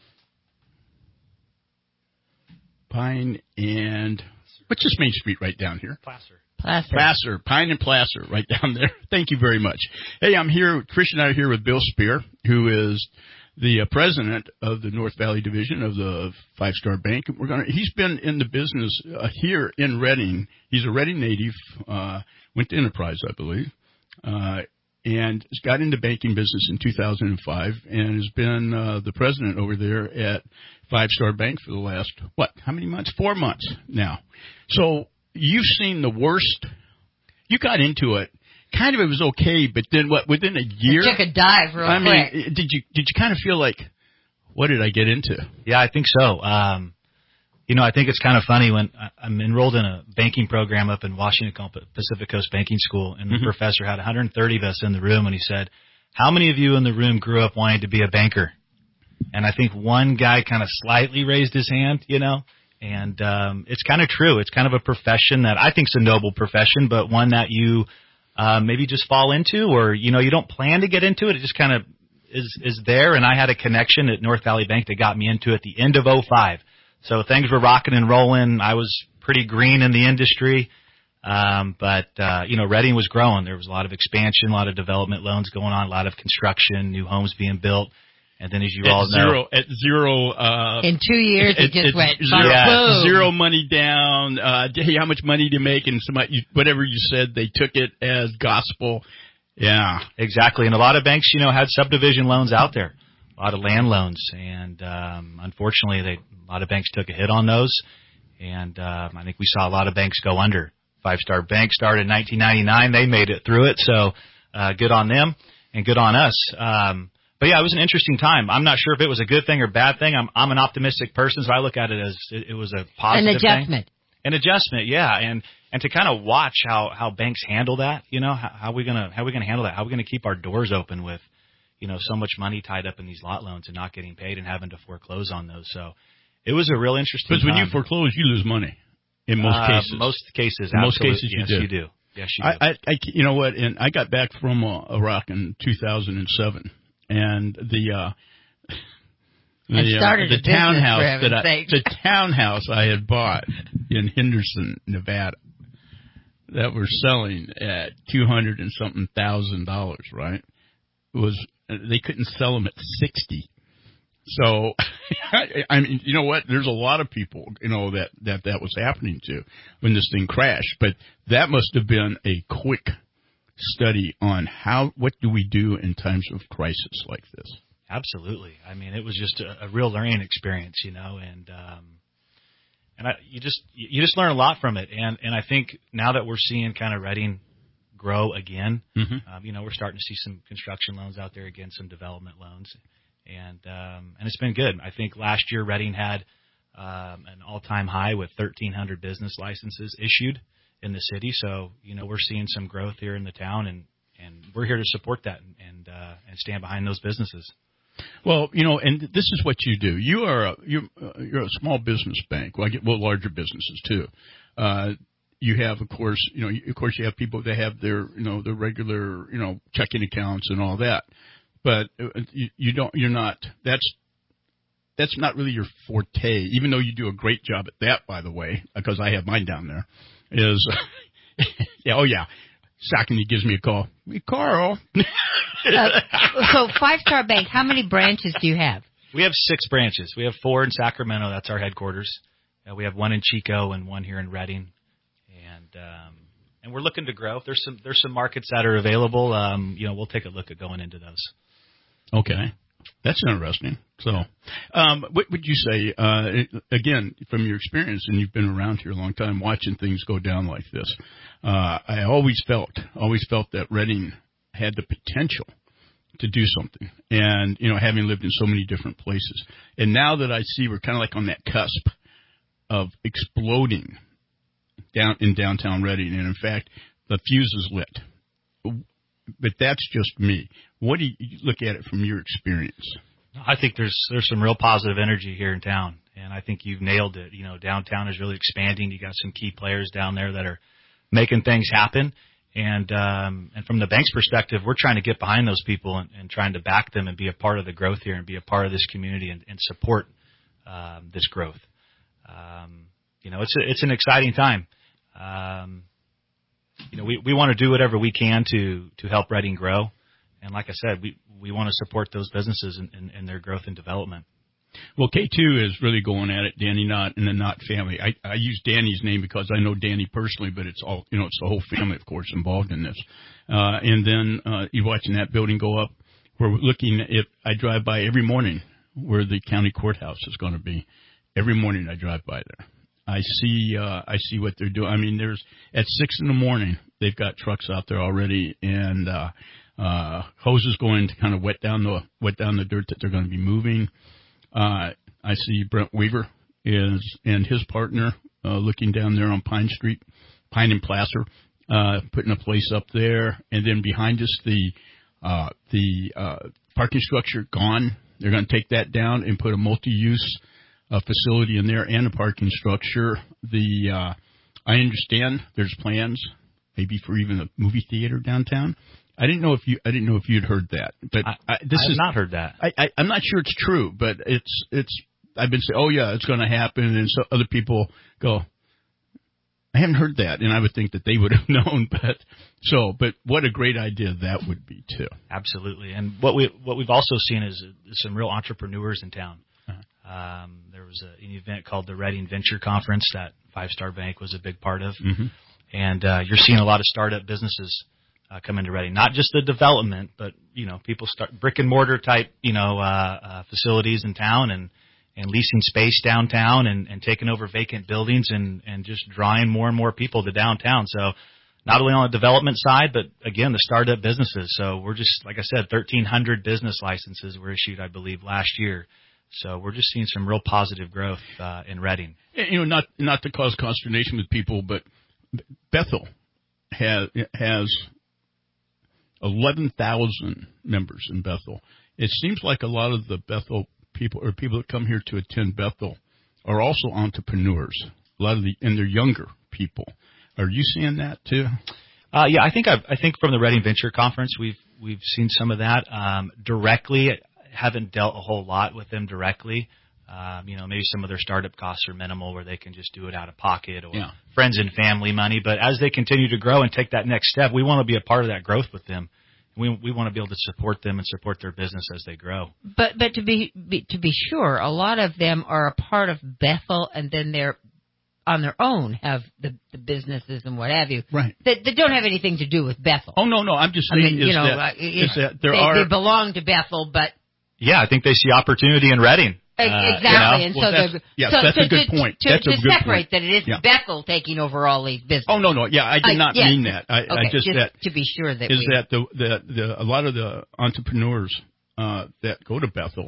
Pine and what's this main street right down here? Placer. Placer. Placer, Pine and Placer, right down there. Thank you very much. Hey, I'm here. Christian and I are here with Bill Spear, who is the uh, president of the North Valley Division of the Five Star Bank. We're gonna. He's been in the business uh, here in Reading. He's a Reading native. Uh, went to Enterprise, I believe. Uh, and got into banking business in two thousand five and has been uh, the president over there at Five Star Bank for the last, what, how many months? Four months now. So you've seen the worst. You got into it. Kind of it was okay, but then what, within a year? It took a dive real I quick. mean, did you, did you kind of feel like, what did I get into? Yeah, I think so. Um, You know, I think it's kind of funny when I'm enrolled in a banking program up in Washington, Pacific Coast Banking School, and the mm-hmm. professor had one hundred thirty of us in the room, and he said, how many of you in the room grew up wanting to be a banker? And I think one guy kind of slightly raised his hand, you know, and um, it's kind of true. It's kind of a profession that I think is a noble profession, but one that you uh, maybe just fall into, or, you know, you don't plan to get into it. It just kind of is, is there, and I had a connection at North Valley Bank that got me into it at the end of oh five. So things were rocking and rolling. I was pretty green in the industry. Um, but, uh, you know, Reading was growing. There was a lot of expansion, a lot of development loans going on, a lot of construction, new homes being built. And then as you at all zero, know. At zero, uh. In two years, it, it just went zero, yeah. boom. Zero money down. Uh, hey, how much money do you make? And somebody, whatever you said, they took it as gospel. Yeah. Exactly. And a lot of banks, you know, had subdivision loans out there. A lot of land loans. And, um, unfortunately, they, a lot of banks took a hit on those, and um, I think we saw a lot of banks go under. Five Star Bank started in nineteen ninety-nine. They made it through it, so uh, good on them and good on us. Um, but, yeah, it was an interesting time. I'm not sure if it was a good thing or bad thing. I'm, I'm an optimistic person, so I look at it as it, it was a positive thing. An adjustment. Thing. An adjustment, yeah, and and to kind of watch how, how banks handle that, you know, how, how are we gonna how are we gonna handle that? How are we gonna keep our doors open with, you know, so much money tied up in these lot loans and not getting paid and having to foreclose on those? So it was a real interesting Because when time. you foreclose, you lose money in most uh, cases. Most cases, in most absolutely. cases, yes, you do. you do. Yes, you do. I, I, I, you know what? And I got back from uh, Iraq in two thousand seven, and the uh, the, and started uh, the a townhouse that I, sake. the townhouse I had bought in Henderson, Nevada, that were selling at two hundred and something thousand dollars. Right? Was they couldn't sell them at sixty. So, I mean, you know what? There's a lot of people, you know, that, that that was happening to when this thing crashed. But that must have been a quick study on how, what do we do in times of crisis like this? Absolutely. I mean, it was just a, a real learning experience, you know, and um, and I, you just you just learn a lot from it. And and I think now that we're seeing kind of Reading grow again, mm-hmm. um, you know, we're starting to see some construction loans out there again, some development loans. And um, and it's been good. I think last year Reading had um, an all-time high with thirteen hundred business licenses issued in the city. So, you know, we're seeing some growth here in the town, and, and we're here to support that and and, uh, and stand behind those businesses. Well, you know, and this is what you do. You are a, you're, uh, you're a small business bank. Well, I get, well, larger businesses too. Uh, you have, of course, you know, of course, you have people that have their, you know, their regular, you know, checking accounts and all that. But uh, you, you don't. You're not. That's that's not really your forte. Even though you do a great job at that, by the way, because I have mine down there. Is yeah, oh yeah. Sackney gives me a call. Hey, Carl. uh, so Five Star Bank, how many branches do you have? We have six branches. We have four in Sacramento. That's our headquarters. Uh, we have one in Chico and one here in Redding. And um, and we're looking to grow. There's some there's some markets that are available. Um, you know, we'll take a look at going into those. Okay. That's interesting. So, um, what would you say, uh, again, from your experience, and you've been around here a long time, watching things go down like this, uh, I always felt, always felt that Redding had the potential to do something. And, you know, having lived in so many different places. And now that I see we're kind of like on that cusp of exploding down in downtown Redding. And in fact, the fuse is lit. But that's just me. What do you look at it from your experience? I think there's there's some real positive energy here in town, and I think you've nailed it. You know, downtown is really expanding. You got some key players down there that are making things happen, and um, and from the bank's perspective, we're trying to get behind those people and, and trying to back them and be a part of the growth here and be a part of this community and, and support um, this growth. Um, you know, it's a, it's an exciting time. Um, you know, we we want to do whatever we can to to help Redding grow. And like I said, we, we want to support those businesses in, in, in their growth and development. Well, K two is really going at it, Danny Knott and the Knott family. I, I use Danny's name because I know Danny personally, but it's all, you know, it's the whole family, of course, involved in this. Uh, and then, uh, you're watching that building go up. We're looking at, I drive by every morning where the county courthouse is going to be. Every morning I drive by there. I see, uh, I see what they're doing. I mean, there's, at six in the morning, they've got trucks out there already, and, uh, Uh, hoses going to kind of wet down the wet down the dirt that they're going to be moving. Uh, I see Brent Weaver is and his partner uh, looking down there on Pine Street, Pine and Placer, uh, putting a place up there. And then behind us, the uh, the uh, parking structure gone. They're going to take that down and put a multi-use uh, facility in there and a parking structure. The uh, I understand there's plans maybe for even a movie theater downtown. I didn't know if you I didn't know if you'd heard that, but I, I, this I have is not heard that. I, I, I'm not sure it's true, but it's it's. I've been saying, oh yeah, it's going to happen, and so other people go, I haven't heard that, and I would think that they would have known, but so, but what a great idea that would be too. Absolutely, and what we what we've also seen is, is some real entrepreneurs in town. Uh-huh. Um, there was a, an event called the Redding Venture Conference that Five Star Bank was a big part of, mm-hmm. and uh, you're seeing a lot of startup businesses Uh, come into Redding, not just the development, but, you know, people start brick and mortar type, you know, uh, uh, facilities in town and, and leasing space downtown and, and taking over vacant buildings and, and just drawing more and more people to downtown. So not only on the development side, but again, the startup businesses. So we're just, like I said, thirteen hundred business licenses were issued, I believe, last year. So we're just seeing some real positive growth, uh, in Redding. You know, not, not to cause consternation with people, but Bethel has, has, eleven thousand members in Bethel. It seems like a lot of the Bethel people or people that come here to attend Bethel are also entrepreneurs. A lot of the, and they're younger people. Are you seeing that too? Uh, yeah, I think I've, I think from the Redding Venture Conference, we've, we've seen some of that, um, directly. Haven't dealt a whole lot with them directly. Um, you know, maybe some of their startup costs are minimal where they can just do it out of pocket or yeah. friends and family money. But as they continue to grow and take that next step, we want to be a part of that growth with them. We we want to be able to support them and support their business as they grow. But but to be, be to be sure, a lot of them are a part of Bethel, and then they're on their own have the, the businesses and what have you. Right. That, that don't have anything to do with Bethel. Oh no no, I'm just saying I mean, is, you know, that, uh, is that there they, are they belong to Bethel, but yeah, I think they see opportunity in Redding. Uh, exactly, you know? and well, so that's, they're yes, so, that's so a good to, point. To, that's to a good separate point. that it is yeah. Bethel taking over all these businesses. Oh no no, yeah, I did not I, yes. mean that. I, okay, I just, just that to be sure that is we, that the, the the a lot of the entrepreneurs uh, that go to Bethel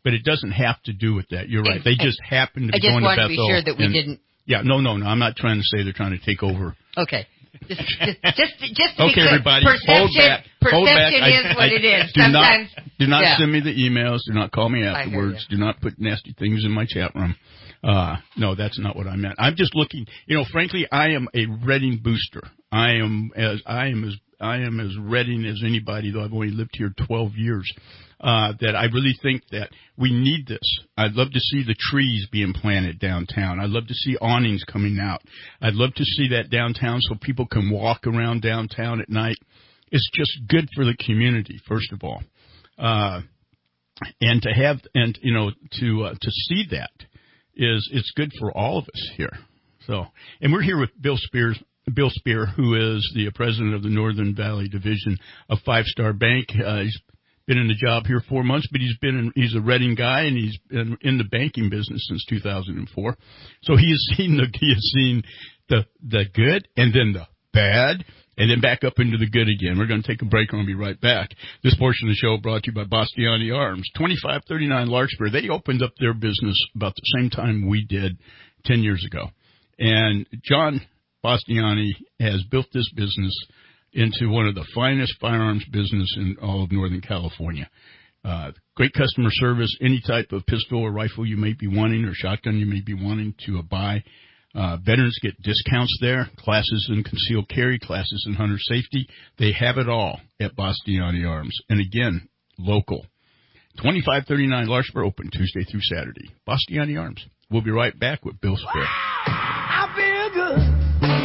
but it doesn't have to do with that. You're right. They just happen to be I just going to wanted Bethel. to be sure that we and, didn't. Yeah, no, no, no. I'm not trying to say they're trying to take over. Okay. Just, just, just, just to okay, be clear, everybody, perception, hold back. Hold perception back. is I, what I, it is. Do Sometimes, not, do not yeah. send me the emails. Do not call me afterwards. Do not put nasty things in my chat room. Uh, no, that's not what I meant. I'm just looking, you know, frankly, I am a Reading booster. I am as, I am as, I am as Reading as anybody, though I've only lived here twelve years. Uh, that I really think that we need this. I'd love to see the trees being planted downtown. I'd love to see awnings coming out. I'd love to see that downtown so people can walk around downtown at night. It's just good for the community, first of all. Uh, and to have, and, you know, to, uh, to see that is, it's good for all of us here. So, and we're here with Bill Spears, Bill Spear, who is the president of the Northern Valley Division of Five Star Bank. Uh, he's been in the job here four months, but he's been in, he's a Reading guy, and he's been in the banking business since two thousand four. So he has seen the he has seen the the good and then the bad, and then back up into the good again. We're going to take a break and we'll be right back. This portion of the show brought to you by Bastiani Arms, twenty-five thirty-nine Larkspur. They opened up their business about the same time we did ten years ago, and John Bastiani has built this business into one of the finest firearms business in all of Northern California. Uh, great customer service, any type of pistol or rifle you may be wanting or shotgun you may be wanting to uh, buy. Uh, veterans get discounts there, classes in concealed carry, classes in hunter safety. They have it all at Bastiani Arms. And again, local. twenty-five thirty-nine Larkspur, open Tuesday through Saturday. Bastiani Arms. We'll be right back with Bill Spear. I feel good.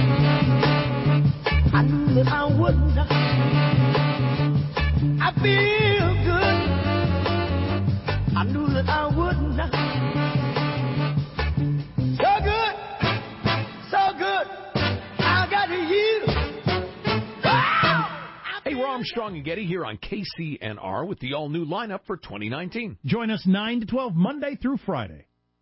I knew that I would not. I feel good. I knew that I would not. So good, so good. I got you. Wow. Hey, we're Armstrong and Getty here on K C N R with the all-new lineup for twenty nineteen. Join us nine to twelve Monday through Friday.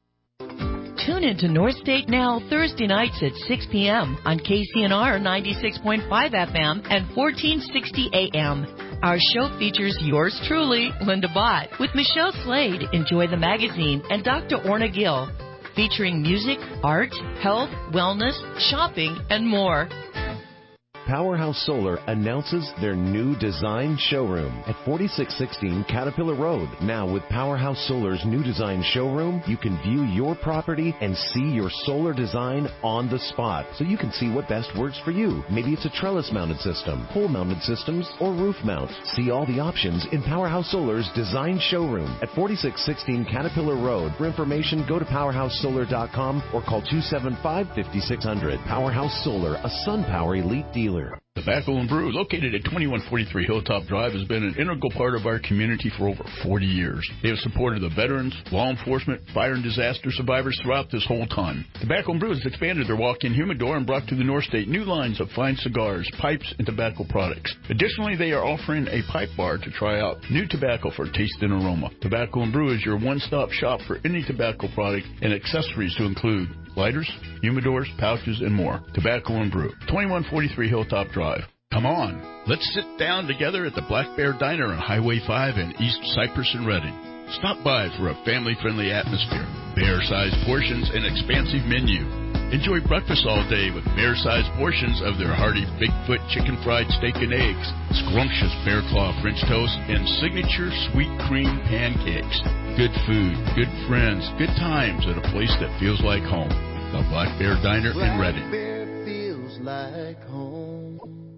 Tune into North State Now Thursday nights at six p.m. on K C N R ninety-six point five F M and fourteen sixty A M. Our show features yours truly, Linda Bott, with Michelle Slade, Enjoy the Magazine, and Doctor Orna Gill, featuring music, art, health, wellness, shopping, and more. Powerhouse Solar announces their new design showroom at forty-six sixteen Caterpillar Road. Now with Powerhouse Solar's new design showroom, you can view your property and see your solar design on the spot, so you can see what best works for you. Maybe it's a trellis-mounted system, pole-mounted systems, or roof mount. See all the options in Powerhouse Solar's design showroom at forty-six sixteen Caterpillar Road. For information, go to powerhouse solar dot com or call two seven five, five six zero zero. Powerhouse Solar, a SunPower elite dealer. Tobacco and Brew, located at twenty-one forty-three Hilltop Drive, has been an integral part of our community for over forty years. They have supported the veterans, law enforcement, fire and disaster survivors throughout this whole time. Tobacco and Brew has expanded their walk-in humidor and brought to the North State new lines of fine cigars, pipes, and tobacco products. Additionally, they are offering a pipe bar to try out new tobacco for taste and aroma. Tobacco and Brew is your one-stop shop for any tobacco product and accessories to include lighters, humidors, pouches, and more. Tobacco and Brew, twenty-one forty-three Hilltop Drive. Come on, let's sit down together at the Black Bear Diner on Highway five in East Cypress and Reading. Stop by for a family-friendly atmosphere, bear-sized portions, and expansive menu. Enjoy breakfast all day with bear-sized portions of their hearty Bigfoot chicken fried steak and eggs, scrumptious bear claw French toast, and signature sweet cream pancakes. Good food, good friends, good times at a place that feels like home. The Black Bear Diner in Reading. Black Bear feels like home.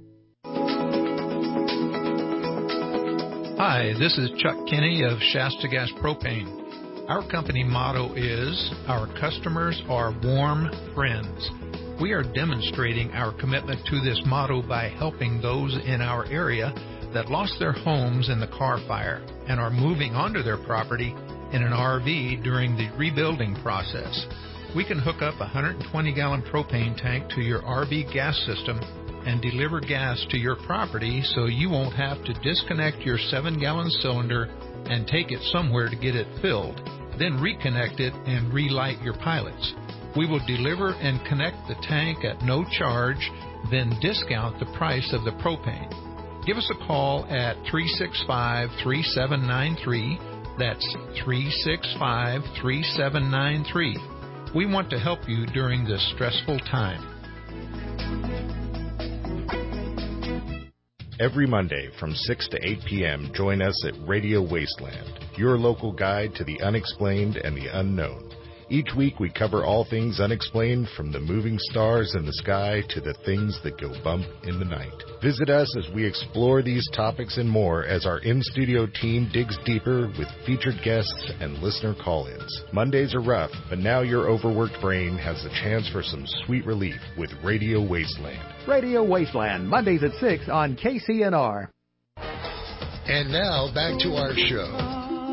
Hi, this is Chuck Kinney of Shasta Gas Propane. Our company motto is, our customers are warm friends. We are demonstrating our commitment to this motto by helping those in our area that lost their homes in the Carr Fire and are moving onto their property in an R V during the rebuilding process. We can hook up a one hundred twenty gallon propane tank to your R V gas system and deliver gas to your property so you won't have to disconnect your seven gallon cylinder and take it somewhere to get it filled, then reconnect it and relight your pilots. We will deliver and connect the tank at no charge, then discount the price of the propane. Give us a call at three six five, three seven nine three That's three six five, three seven nine three. We want to help you during this stressful time. Every Monday from six to eight p.m., join us at Radio Wasteland, your local guide to the unexplained and the unknown. Each week we cover all things unexplained, from the moving stars in the sky to the things that go bump in the night. Visit us as we explore these topics and more as our in-studio team digs deeper with featured guests and listener call-ins. Mondays are rough, but now your overworked brain has the chance for some sweet relief with Radio Wasteland. Radio Wasteland, Mondays at six on K C N R. And now, back to our show.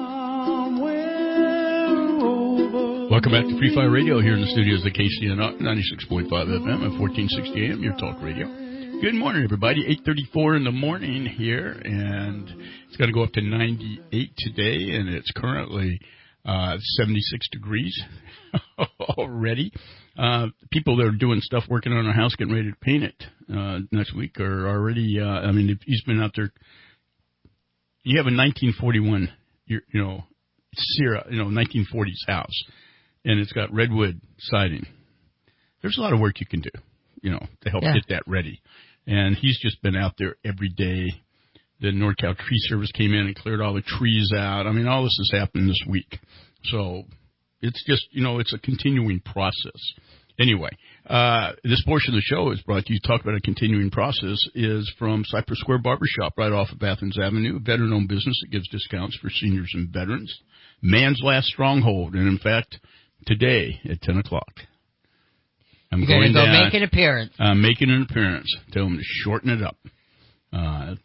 Welcome back to Free Fire Radio here in the studios of K C N R, ninety-six point five F M and fourteen sixty A M, your talk radio. Good morning, everybody. eight thirty-four in the morning here, and it's going to go up to ninety-eight today, and it's currently uh, seventy-six degrees already. Uh, people that are doing stuff, working on our house, getting ready to paint it uh, next week are already, uh, I mean, if he's been out there. You have a nineteen forty-one, you know, Sierra, you know, nineteen forties house. And it's got redwood siding. There's a lot of work you can do, you know, to help yeah. get that ready. And he's just been out there every day. The NorCal Tree Service came in and cleared all the trees out. I mean, all this has happened this week. So it's just, you know, it's a continuing process. Anyway, uh, this portion of the show is brought to you, talk about a continuing process, is from Cypress Square Barbershop right off of Athens Avenue, a veteran-owned business that gives discounts for seniors and veterans. Man's last stronghold. And, in fact, today at ten o'clock, I'm You're going to go down, make an appearance. I'm making an appearance. Tell them to shorten it up. Uh,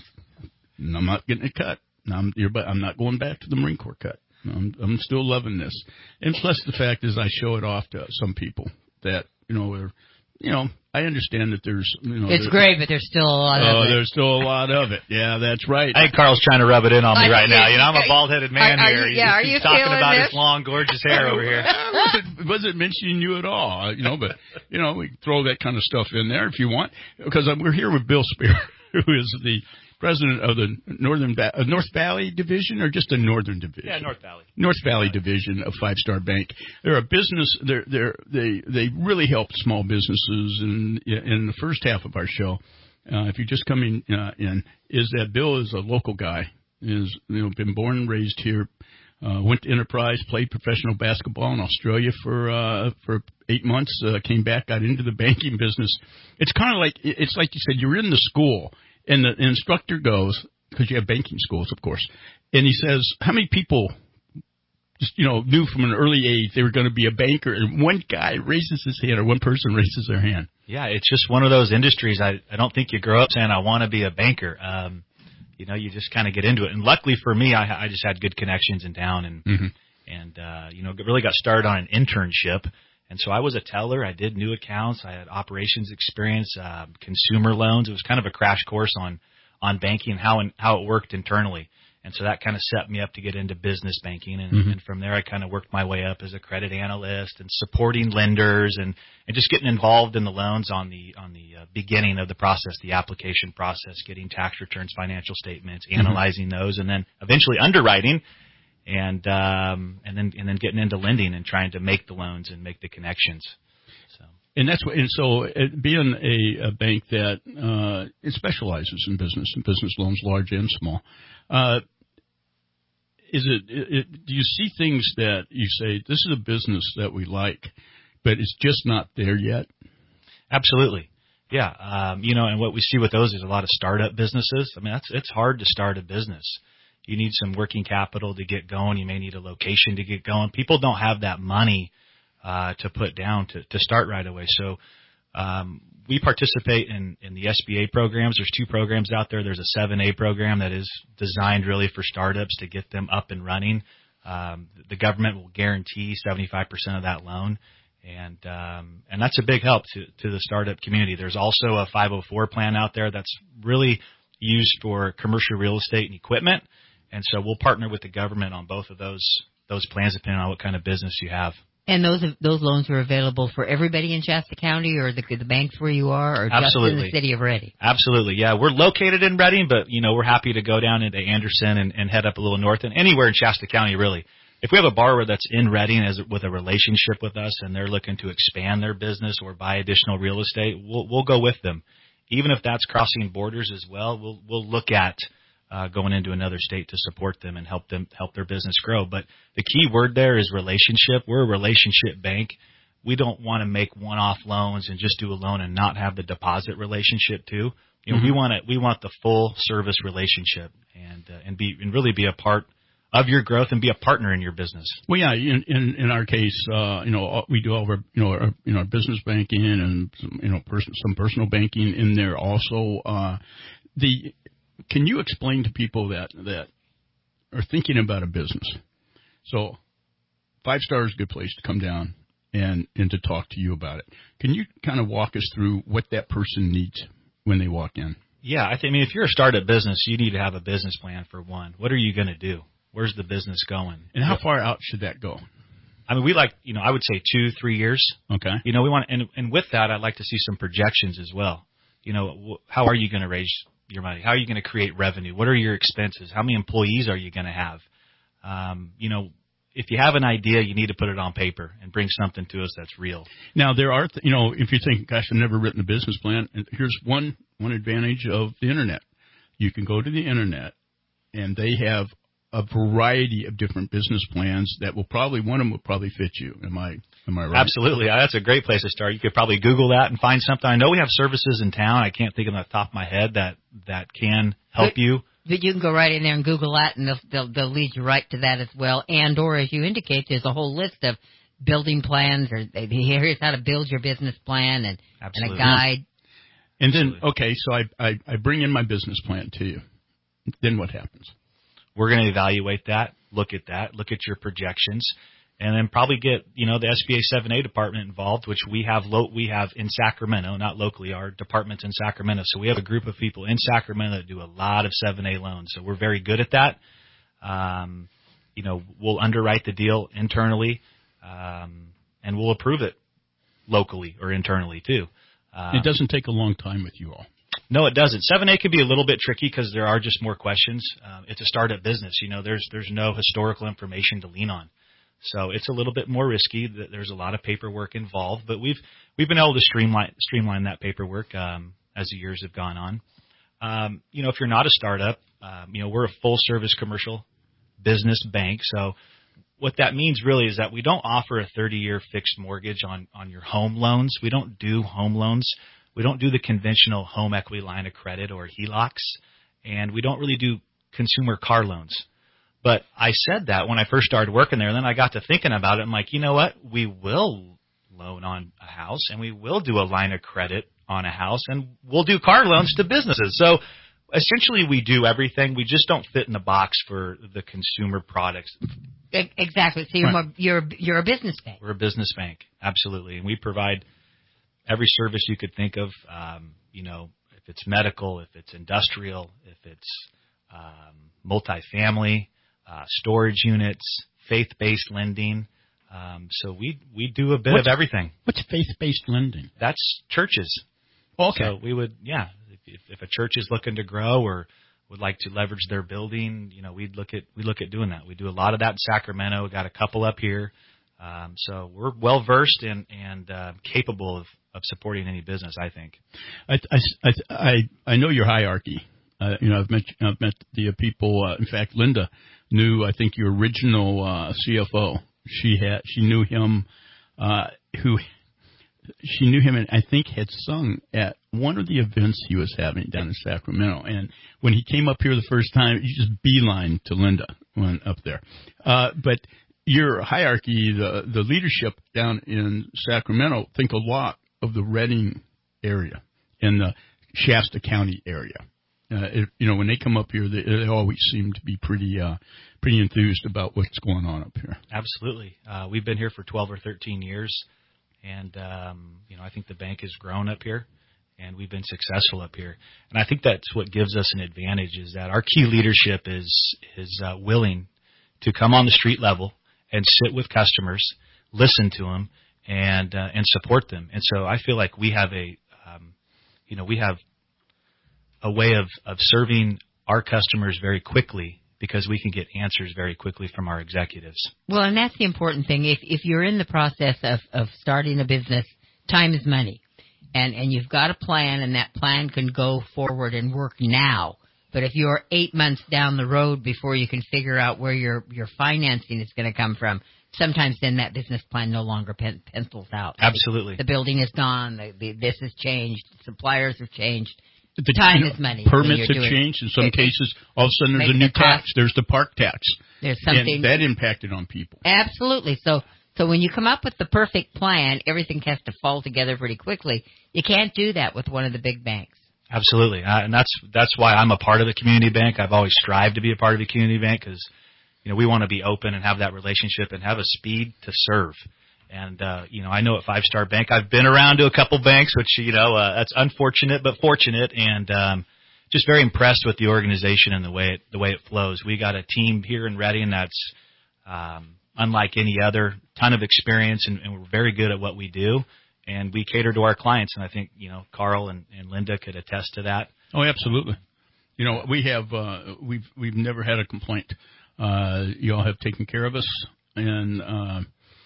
I'm not getting it cut. I'm, I'm not going back to the Marine Corps cut. I'm, I'm still loving this. And plus the fact is I show it off to some people that, you know, are, you know, I understand that there's, you know. It's great, but there's still a lot oh, of it. Oh, there's still a lot of it. Yeah, that's right. I think Carl's trying to rub it in on me I right think now. You know, I'm a bald-headed man are, are here. You, yeah, are He's you talking feeling about this? his long, gorgeous hair over here. I wasn't, wasn't mentioning you at all, you know, but, you know, we throw that kind of stuff in there if you want. Because we're here with Bill Spear, who is the president of the Northern ba- uh, North Valley Division, or just the Northern Division? Yeah, North Valley. North Valley Division of Five Star Bank. They're a business. They're they're they they really help small businesses. And in the first half of our show, uh, if you're just coming uh, in, is that Bill is a local guy. Is you know been born and raised here. Uh, went to Enterprise, played professional basketball in Australia for uh, for eight months. Uh, came back, got into the banking business. It's kind of like it's like you said. You're in the school. And the instructor goes, because you have banking schools, of course, and he says, how many people just, you know, knew from an early age they were going to be a banker? And one guy raises his hand, or one person raises their hand. Yeah, it's just one of those industries. I, I don't think you grow up saying, I want to be a banker. Um, you know, you just kind of get into it. And luckily for me, I, I just had good connections in town and, mm-hmm. and uh, you know, really got started on an internship. And so I was a teller. I did new accounts. I had operations experience, uh, consumer loans. It was kind of a crash course on, on banking and how, and how it worked internally. And so that kind of set me up to get into business banking. And, mm-hmm. and from there, I kind of worked my way up as a credit analyst and supporting lenders and, and just getting involved in the loans on the, on the uh, beginning of the process, the application process, getting tax returns, financial statements, mm-hmm. analyzing those, and then eventually underwriting. And um, and then and then getting into lending and trying to make the loans and make the connections. So and that's what. And so it, being a, a bank that uh, it specializes in business and business loans, large and small, uh, is it, it, it? Do you see things that you say this is a business that we like, but it's just not there yet? Absolutely. Yeah. Um, you know, and what we see with those is a lot of startup businesses. I mean, that's it's hard to start a business. You need some working capital to get going. You may need a location to get going. People don't have that money uh, to put down to, to start right away. So um, we participate in, in the S B A programs. There's two programs out there. There's a seven A program that is designed really for startups to get them up and running. Um, the government will guarantee seventy-five percent of that loan. And um, and that's a big help to, to the startup community. There's also a five oh four plan out there that's really used for commercial real estate and equipment. And so we'll partner with the government on both of those those plans, depending on what kind of business you have. And those those loans are available for everybody in Shasta County, or the, the banks where you are, or Absolutely. just in the city of Reading? Absolutely, yeah. We're located in Reading, but, you know, we're happy to go down into Anderson and, and head up a little north, and anywhere in Shasta County, really. If we have a borrower that's in Reading as with a relationship with us and they're looking to expand their business or buy additional real estate, we'll we'll go with them. Even if that's crossing borders as well, we'll we'll look at uh, going into another state to support them and help them help their business grow. But the key word there is relationship. We're a relationship bank. We don't want to make one-off loans and just do a loan and not have the deposit relationship too. You know, mm-hmm. we want to we want the full service relationship and uh, and be and really be a part of your growth and be a partner in your business. Well, yeah, in in, in our case, uh, you know, we do all of our, you know, our, you know, our business banking and some, you know, person, some personal banking in there also. Uh, the can you explain to people that that are thinking about a business? So, Five Star is a good place to come down and and to talk to you about it. Can you kind of walk us through what that person needs when they walk in? Yeah, I think. I mean, if you're a startup business, you need to have a business plan for one. What are you going to do? Where's the business going? And how far out should that go? I mean, we like, you know, I would say two, three years. Okay. You know, we want, and, and with that, I'd like to see some projections as well. You know, how are you going to raise your money? How are you going to create revenue? What are your expenses? How many employees are you going to have? Um, you know, if you have an idea, you need to put it on paper and bring something to us that's real. Now, there are, th- you know, if you think, gosh, I've never written a business plan, and here's one, one advantage of the Internet. You can go to the Internet, and they have a variety of different business plans that will probably, one of them will probably fit you. Am I, am I right? Absolutely. That's a great place to start. You could probably Google that and find something. I know we have services in town. I can't think of them off the top of my head that, that can help but, you. But you can go right in there and Google that, and they'll, they'll, they'll lead you right to that as well. And, or as you indicate, there's a whole list of building plans, or here's how to build your business plan and, and a guide. And then, okay, so I, I, I bring in my business plan to you. Then what happens? We're going to evaluate that, look at that, look at your projections, and then probably get, you know, the S B A seven A department involved, which we have lo- we have in Sacramento, not locally, our department's in Sacramento. So we have a group of people in Sacramento that do a lot of seven A loans. So we're very good at that. Um, you know, we'll underwrite the deal internally, um, and we'll approve it locally or internally too. Um, it doesn't take a long time with you all. No, it doesn't. seven A can be a little bit tricky because there are just more questions. Um, it's a startup business. You know, there's there's no historical information to lean on. So it's a little bit more risky. There's a lot of paperwork involved, but we've we've been able to streamline streamline that paperwork um, as the years have gone on. Um, you know, if you're not a startup, um, you know, we're a full-service commercial business bank. So what that means really is that we don't offer a thirty-year fixed mortgage on, on your home loans. We don't do home loans. We don't do the conventional home equity line of credit or H E L O Cs, and we don't really do consumer car loans. But I said that when I first started working there, and then I got to thinking about it. I'm like, you know what? We will loan on a house, and we will do a line of credit on a house, and we'll do car loans to businesses. So essentially we do everything. We just don't fit in the box for the consumer products. Exactly. So you're, Right. more, you're, you're a business bank. We're a business bank, absolutely. And we provide every service you could think of, um, you know, if it's medical, if it's industrial, if it's um, multifamily, uh, storage units, faith-based lending. Um, so we we do a bit What's, of everything. What's faith-based lending? That's churches. Okay. So we would, yeah, if, if, if a church is looking to grow or would like to leverage their building, you know, we'd look at we look at doing that. We do a lot of that in Sacramento. We got a couple up here. Um, so we're well versed and and uh, capable of, of supporting any business, I think. I I I, I know your hierarchy. Uh, you know, I've met I've met the people. Uh, in fact, Linda knew I think your original uh, C F O. She had she knew him. Uh, who she knew him and I think had sung at one of the events he was having down in Sacramento. And when he came up here the first time, he just beelined to Linda when up there. Uh, but your hierarchy, the the leadership down in Sacramento, think a lot of the Reading area and the Shasta County area. Uh, it, you know, when they come up here, they, they always seem to be pretty uh, pretty enthused about what's going on up here. Absolutely. Uh, we've been here for twelve or thirteen years, and um, you know, I think the bank has grown up here, and we've been successful up here. And I think that's what gives us an advantage is that our key leadership is is uh, willing to come on the street level and sit with customers, listen to them, and uh, and support them. And so I feel like we have a, um, you know, we have a way of, of serving our customers very quickly because we can get answers very quickly from our executives. Well, and that's the important thing. If if you're in the process of, of starting a business, time is money. And and you've got a plan, and that plan can go forward and work now. But if you're eight months down the road before you can figure out where your, your financing is going to come from, sometimes then that business plan no longer pen, pencils out. Absolutely. The building is gone. The, the, this has changed. Suppliers have changed. The time you know, is money. Permits have changed. In some it, cases, all of a sudden there's a new the tax. There's the park tax. There's something. And that impacted on people. Absolutely. So so when you come up with the perfect plan, everything has to fall together pretty quickly. You can't do that with one of the big banks. Absolutely. Uh, and that's that's why I'm a part of the community bank. I've always strived to be a part of the community bank because, you know, we want to be open and have that relationship and have a speed to serve. And, uh, you know, I know at Five Star Bank, I've been around to a couple banks, which, you know, uh, that's unfortunate but fortunate, and um, just very impressed with the organization and the way it, the way it flows. We got a team here in Reading that's um, unlike any other, ton of experience, and, and we're very good at what we do. And we cater to our clients, and I think, you know, Carl and, and Linda could attest to that. Oh, absolutely. You know, we have uh, we've we've never had a complaint. Uh, you all have taken care of us, and, uh,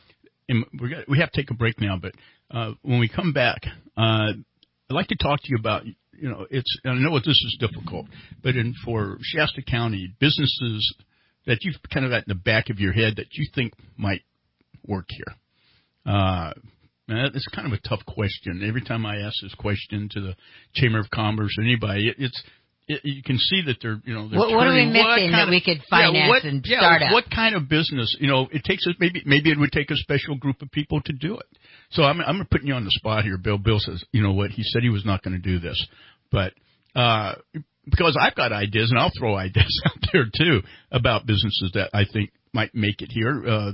and we got, we have to take a break now. But uh, when we come back, uh, I'd like to talk to you about, you know, it's. I know this is difficult, but in for Shasta County, businesses that you've kind of got in the back of your head that you think might work here. Uh, It's kind of a tough question. Every time I ask this question to the Chamber of Commerce or anybody, it, it's it, you can see that they're you know they're what, what are we missing that of, we could finance yeah, what, and yeah, start up? What kind of business? You know, it takes us maybe maybe it would take a special group of people to do it. So I'm I'm putting you on the spot here, Bill. Bill says, you know what? He said he was not going to do this, but uh, because I've got ideas, and I'll throw ideas out there too about businesses that I think might make it here. Uh,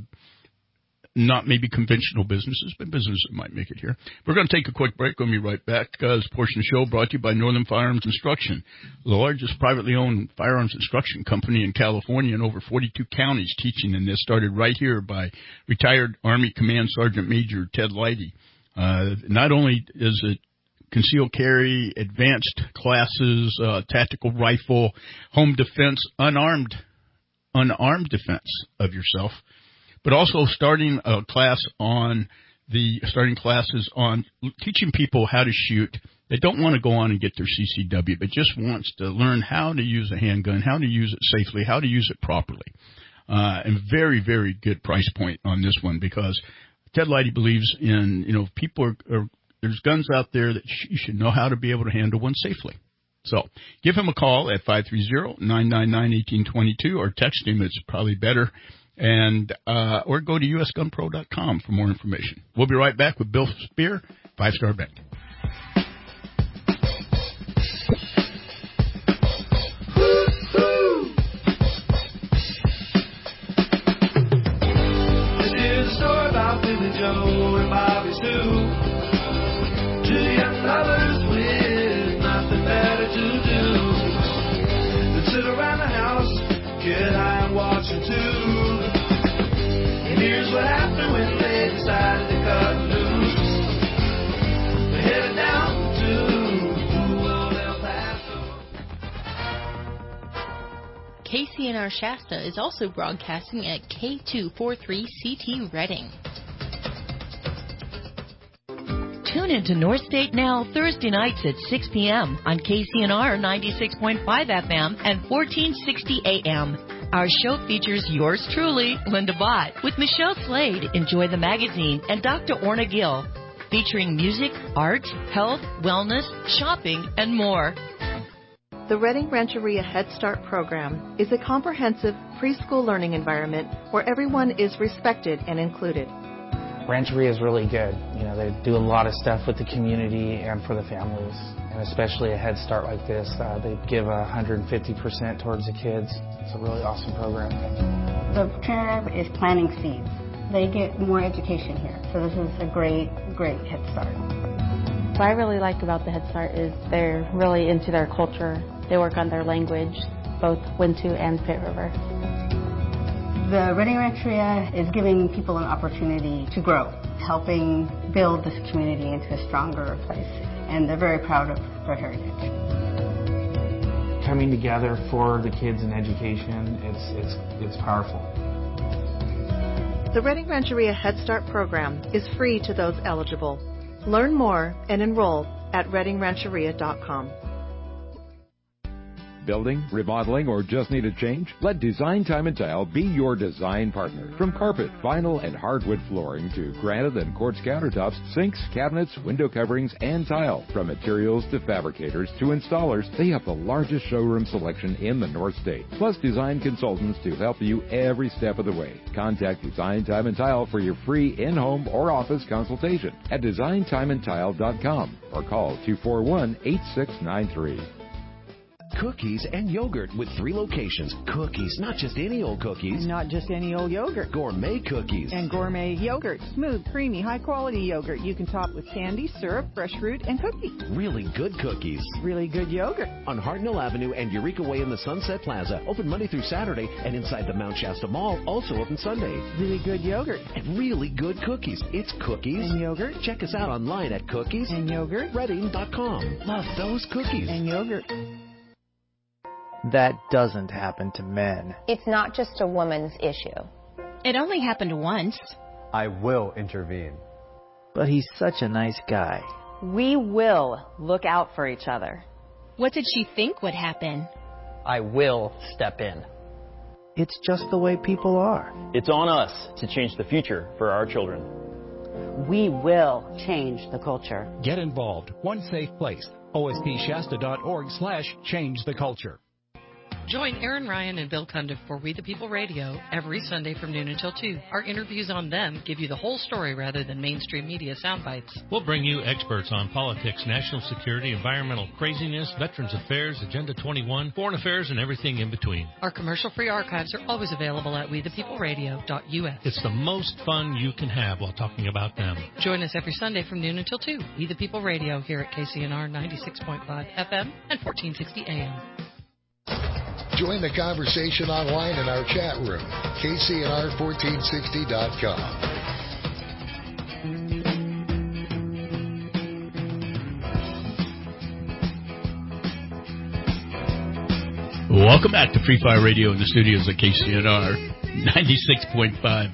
Not maybe conventional businesses, but businesses that might make it here. We're going to take a quick break. We'll be right back. Uh, this portion of the show brought to you by Northern Firearms Instruction, the largest privately owned firearms instruction company in California, in over forty-two counties teaching in this. Started right here by retired Army Command Sergeant Major Ted Leidy. Uh, not only is it concealed carry, advanced classes, uh, tactical rifle, home defense, unarmed, unarmed defense of yourself, but also starting a class on the starting classes on teaching people how to shoot. They don't want to go on and get their C C W, but just wants to learn how to use a handgun, how to use it safely, how to use it properly. Uh, and very, very good price point on this one because Ted Leidy believes in, you know, people are, are there's guns out there that sh- you should know how to be able to handle one safely. So give him a call at five three zero, nine nine nine, one eight two two or text him. It's probably better. And uh, or go to U S gun pro dot com for more information. We'll be right back with Bill Spear, Five Star Bank. This is a story about Billy Joe and Bobby Sue, two young lovers with nothing better to do than sit around the house, get high and watch a tube. Here's what happened when they decided to cut loose. They headed down to old El Paso. K C N R Shasta is also broadcasting at K two forty-three C T Reading. Tune into North State Now Thursday nights at six p.m. on K C N R ninety-six point five F M and fourteen sixty A M. Our show features yours truly, Linda Bott, with Michelle Slade, Enjoy the Magazine, and Doctor Orna Gill, featuring music, art, health, wellness, shopping, and more. The Reading Rancheria Head Start program is a comprehensive preschool learning environment where everyone is respected and included. Rancheria is really good. You know, they do a lot of stuff with the community and for the families, and especially a Head Start like this. Uh, they give one hundred fifty percent towards the kids. It's a really awesome program. The program is planting seeds. They get more education here, so this is a great, great Head Start. What I really like about the Head Start is they're really into their culture. They work on their language, both Wintu and Pitt River. The Reading Rancheria is giving people an opportunity to grow, helping build this community into a stronger place, and they're very proud of their heritage. Coming together for the kids in education, it's, it's, it's powerful. The Reading Rancheria Head Start program is free to those eligible. Learn more and enroll at reading rancheria dot com. Building, remodeling, or just need a change? Let Design Time and Tile be your design partner. From carpet, vinyl, and hardwood flooring to granite and quartz countertops, sinks, cabinets, window coverings, and tile. From materials to fabricators to installers, they have the largest showroom selection in the North State. Plus design consultants to help you every step of the way. Contact Design Time and Tile for your free in-home or office consultation at design time and tile dot com or call two four one, eight six nine three. Cookies and yogurt with three locations. Cookies, not just any old cookies. Not just any old yogurt. Gourmet cookies. And gourmet yogurt. Smooth, creamy, high-quality yogurt. You can top with candy, syrup, fresh fruit, and cookies. Really good cookies. Really good yogurt. On Hartnell Avenue and Eureka Way in the Sunset Plaza. Open Monday through Saturday. And inside the Mount Shasta Mall, also open Sundays. Really good yogurt. And really good cookies. It's cookies. And yogurt. Check us out online at cookies and yogurt reading dot com. Love those cookies. And yogurt. That doesn't happen to men. It's not just a woman's issue. It only happened once. I will intervene. But he's such a nice guy. We will look out for each other. What did she think would happen? I will step in. It's just the way people are. It's on us to change the future for our children. We will change the culture. Get involved. One safe place. O S P Shasta dot org slash change the culture. Join Aaron Ryan and Bill Cundiff for We the People Radio every Sunday from noon until two. Our interviews on them give you the whole story rather than mainstream media sound bites. We'll bring you experts on politics, national security, environmental craziness, Veterans Affairs, Agenda twenty-one, foreign affairs, and everything in between. Our commercial-free archives are always available at we the people radio dot U S. It's the most fun you can have while talking about them. Join us every Sunday from noon until two. We the People Radio here at K C N R ninety-six point five F M and fourteen sixty A M. Join the conversation online in our chat room, K C N R fourteen sixty dot com. Welcome back to Free Fire Radio in the studios at K C N R ninety-six point five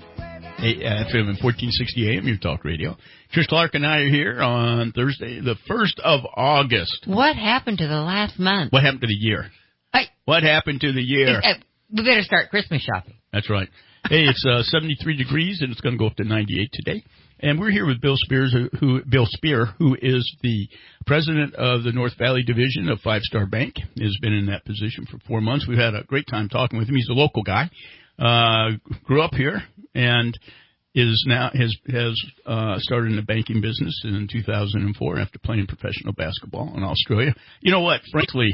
F M and fourteen sixty A M, your talk radio. Trish Clark and I are here on Thursday, the first of August. What happened to the last month? What happened to the year? I, what happened to the year? Uh, we better start Christmas shopping. That's right. Hey, it's uh, seventy-three degrees, and it's going to go up to ninety-eight today. And we're here with Bill Spears, who, who Bill Spear, who is the president of the North Valley Division of Five Star Bank. Has been in that position for four months. We've had a great time talking with him. He's a local guy. Uh, grew up here and is now has has uh, started in the banking business in two thousand four after playing professional basketball in Australia. You know what? Frankly,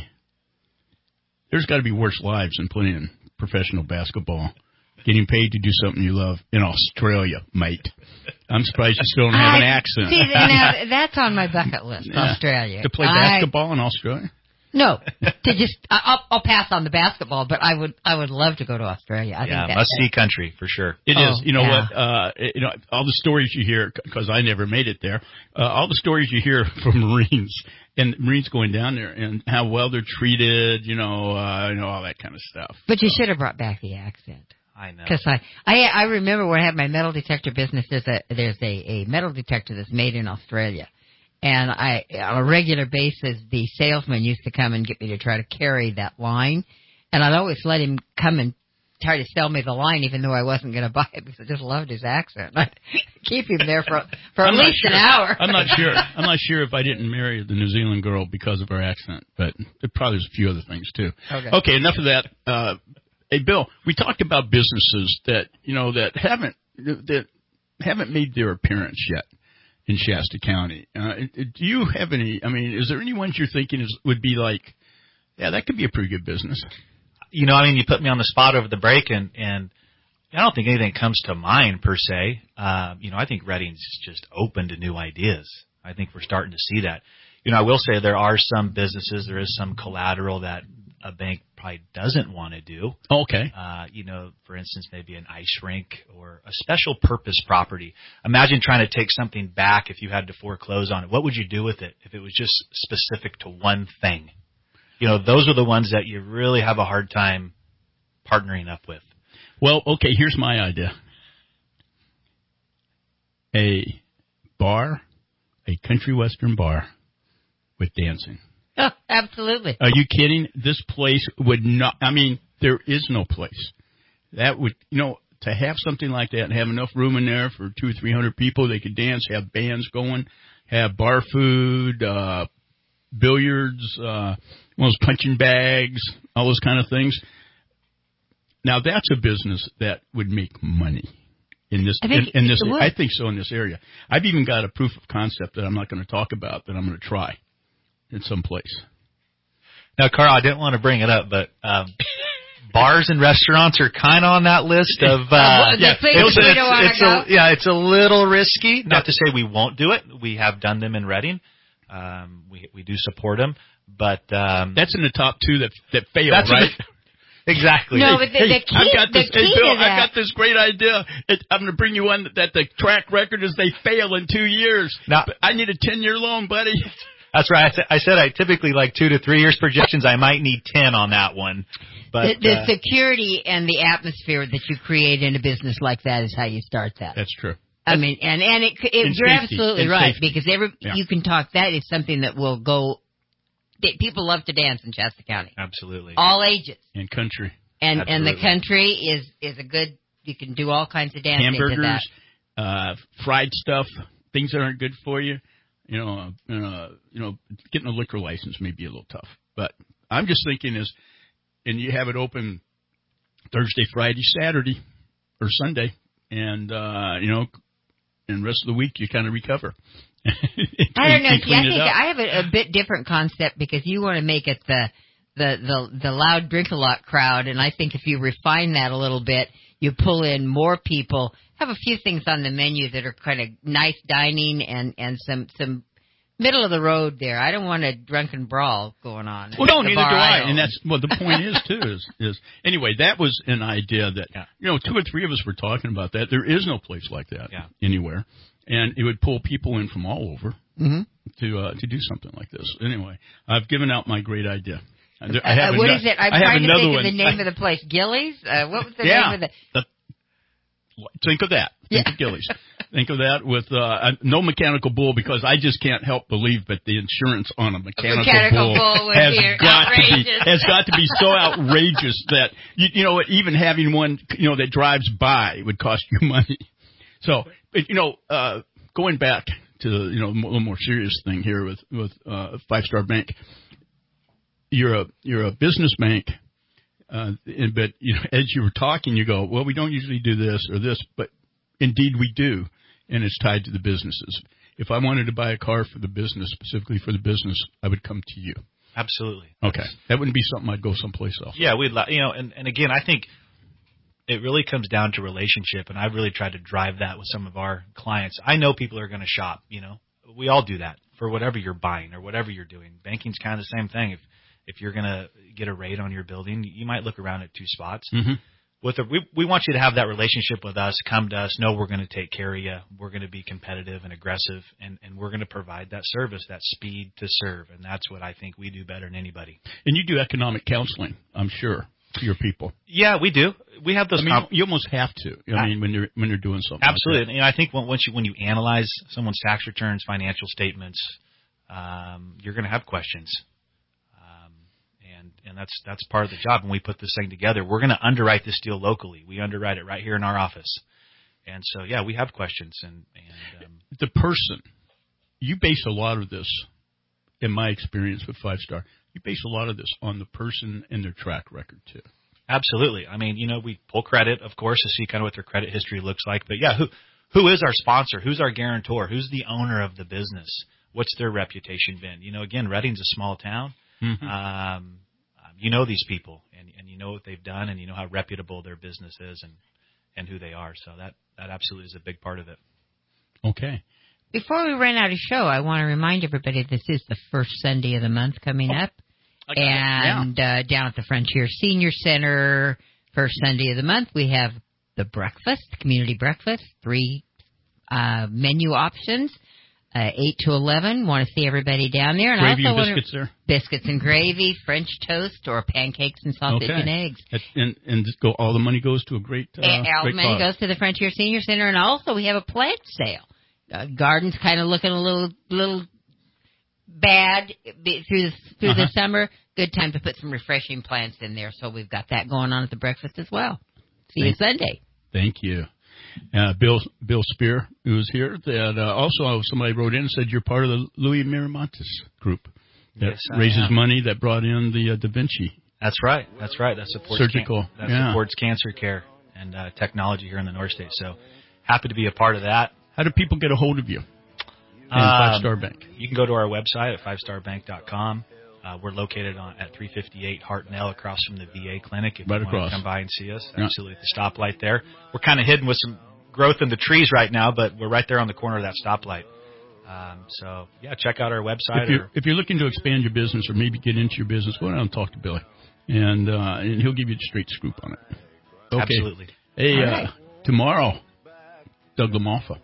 there's got to be worse lives than playing professional basketball. Getting paid to do something you love in Australia, mate. I'm surprised you still don't have an accent. See, now, that's on my bucket list, yeah. Australia. To play I, basketball in Australia? No, to just I'll, I'll pass on the basketball, but I would I would love to go to Australia. I yeah, think must see country for sure. It oh, is. You know yeah. what? Uh, you know all the stories you hear because I never made it there. Uh, all the stories you hear from Marines and Marines going down there and how well they're treated. You know, uh, you know all that kind of stuff. But you should have brought back the accent. I know. Because I, I I remember when I had my metal detector business. There's a there's a, a metal detector that's made in Australia. And I, on a regular basis, the salesman used to come and get me to try to carry that line. And I'd always let him come and try to sell me the line, even though I wasn't going to buy it because I just loved his accent. I'd keep him there for for at least sure. an hour. I'm not sure. I'm not sure if I didn't marry the New Zealand girl because of her accent, but it probably was a few other things too. Okay. Okay, enough of that. Uh, hey, Bill, we talked about businesses that you know that haven't that haven't made their appearance yet in Shasta County. Uh, do you have any, I mean, is there any ones you're thinking is, would be like, yeah, that could be a pretty good business? You know, I mean, you put me on the spot over the break, and, and I don't think anything comes to mind per se. Uh, you know, I think Reading's just open to new ideas. I think we're starting to see that. You know, I will say there are some businesses, there is some collateral that a bank probably doesn't want to do. Okay. Uh, you know, for instance, maybe an ice rink or a special purpose property. Imagine trying to take something back if you had to foreclose on it. What would you do with it if it was just specific to one thing? You know, those are the ones that you really have a hard time partnering up with. Well, okay, here's my idea. A bar, a country western bar with dancing. Oh, absolutely. Are you kidding? This place would not, I mean, there is no place. That would, you know, to have something like that and have enough room in there for two or three hundred people, they could dance, have bands going, have bar food, uh, billiards, uh, one of those punching bags, all those kind of things. Now, that's a business that would make money in this. I think in, in this, it would. I think so in this area. I've even got a proof of concept that I'm not going to talk about that I'm going to try in some place. Now, Carl, I didn't want to bring it up, but um, bars and restaurants are kind of on that list of. Uh, yeah, it's, it's, it's, it's a, yeah, it's a little risky. Not to say we won't do it. We have done them in Redding. Um, we we do support them, but um, that's in the top two that that fail, that's right? Exactly. No, but the, hey, the key, I've got this, the key hey, Bill, to that. I've got this great idea. It, I'm going to bring you one that, that the track record is they fail in two years. Now, but I need a ten-year loan, buddy. That's right. I, th- I said I typically like two to three years projections. I might need ten on that one. But the, the uh, security and the atmosphere that you create in a business like that is how you start that. That's true. I mean, and and it, it you're safety, absolutely right safety. because every yeah. you can talk. That is something that will go. People love to dance in Shasta County. Absolutely. All ages. And country. And Absolutely. and the country is, is a good. You can do all kinds of dancing. Hamburgers, to that. uh, fried stuff, things that aren't good for you. You know, uh, uh, you know, getting a liquor license may be a little tough. But I'm just thinking is, and you have it open Thursday, Friday, Saturday, or Sunday, and uh, you know, and the rest of the week you kind of recover. I don't know. See, I think up. I have a, a bit different concept because you want to make it the. The, the the loud drink a lot crowd, and I think if you refine that a little bit, you pull in more people, have a few things on the menu that are kind of nice dining and, and some some middle of the road there. I don't want a drunken brawl going on. Well, no, neither do I. Aisle. And that's well, the point is too is is anyway. That was an idea that yeah. you know two or three of us were talking about that. There is no place like that yeah. anywhere, and it would pull people in from all over mm-hmm. to uh, to do something like this. Anyway, I've given out my great idea. I have uh, what ano- is it? I'm I trying to think one. of the name of the place. Gillies? Uh, what was the yeah, name of the... the? Think of that. Think yeah. of Gillies. Think of that with uh, no mechanical bull because I just can't help believe that the insurance on a mechanical, mechanical bull, bull has got outrageous. to be has got to be so outrageous that you, you know even having one you know that drives by would cost you money. So you know uh, going back to you know a little more serious thing here with with uh, Five Star Bank. You're a you're a business bank, uh, and, but you know, as you were talking, you go, well, we don't usually do this or this, but indeed we do, and it's tied to the businesses. If I wanted to buy a car for the business, specifically for the business, I would come to you. Absolutely. Okay, That's, that wouldn't be something I'd go someplace else. Yeah, we'd you know, and, and again, I think it really comes down to relationship, and I've really tried to drive that with some of our clients. I know people are going to shop. You know, we all do that for whatever you're buying or whatever you're doing. Banking's kind of the same thing. If If you're going to get a rate on your building, you might look around at two spots. Mm-hmm. With a, we, we want you to have that relationship with us. Come to us. Know we're going to take care of you. We're going to be competitive and aggressive, and, and we're going to provide that service, that speed to serve. And that's what I think we do better than anybody. And you do economic counseling, I'm sure, to your people. Yeah, we do. We have those. I mean, comp- you almost have to. I mean, when you're when you're doing something. Absolutely. Like that. And, you know, I think when, once you when you analyze someone's tax returns, financial statements, um, you're going to have questions. And that's that's part of the job. When we put this thing together, we're going to underwrite this deal locally. We underwrite it right here in our office. And so, yeah, we have questions. And, and um, the person, you base a lot of this, in my experience with Five Star, you base a lot of this on the person and their track record, too. Absolutely. I mean, you know, we pull credit, of course, to see kind of what their credit history looks like. But, yeah, who who is our sponsor? Who's our guarantor? Who's the owner of the business? What's their reputation been? You know, again, Redding's a small town. Mm-hmm. Um You know these people, and, and you know what they've done, and you know how reputable their business is and, and who they are. So that, that absolutely is a big part of it. Okay. Before we run out of show, I want to remind everybody this is the first Sunday of the month coming up. Okay. And Yeah. uh, down at the Frontier Senior Center, first Sunday of the month, we have the breakfast, community breakfast, three uh, menu options, uh, eight to eleven. Want to see everybody down there. And Gravy I also and want biscuits to, there? Biscuits and gravy, French toast, or pancakes and sausage Okay. and eggs. And and just go, all the money goes to a great uh, And all the great money cause. goes to the Frontier Senior Center. And also we have a plant sale. Uh, garden's kind of looking a little little bad through the, through Uh-huh. the summer. Good time to put some refreshing plants in there. So we've got that going on at the breakfast as well. See Thank, you Sunday. Thank you. Uh, Bill Bill Spear, who was here, that uh, also somebody wrote in and said you're part of the Louis Miramontes group that Yes, I raises am. money that brought in the uh, Da Vinci. That's right. That's right. That supports Surgical, Can- that yeah. supports cancer care and uh, technology here in the North State. So happy to be a part of that. How do people get a hold of you? And Um, Five Star Bank. You can go to our website at five star bank dot com. Uh, we're located on at three fifty-eight Hartnell, across from the V A clinic. If Right you across. want to come by and see us, Yeah. absolutely at the stoplight there. We're kind of hidden with some growth in the trees right now, but we're right there on the corner of that stoplight. Um, so yeah, check out our website. If you're, or, if you're looking to expand your business or maybe get into your business, go down and talk to Billy, and uh, and he'll give you the straight scoop on it. Okay. Absolutely. Hey, All uh, right. tomorrow, Doug LaMalfa.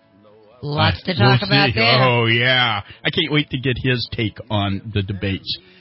Lots Uh, to talk we'll about see. there. Oh, yeah. I can't wait to get his take on the debates.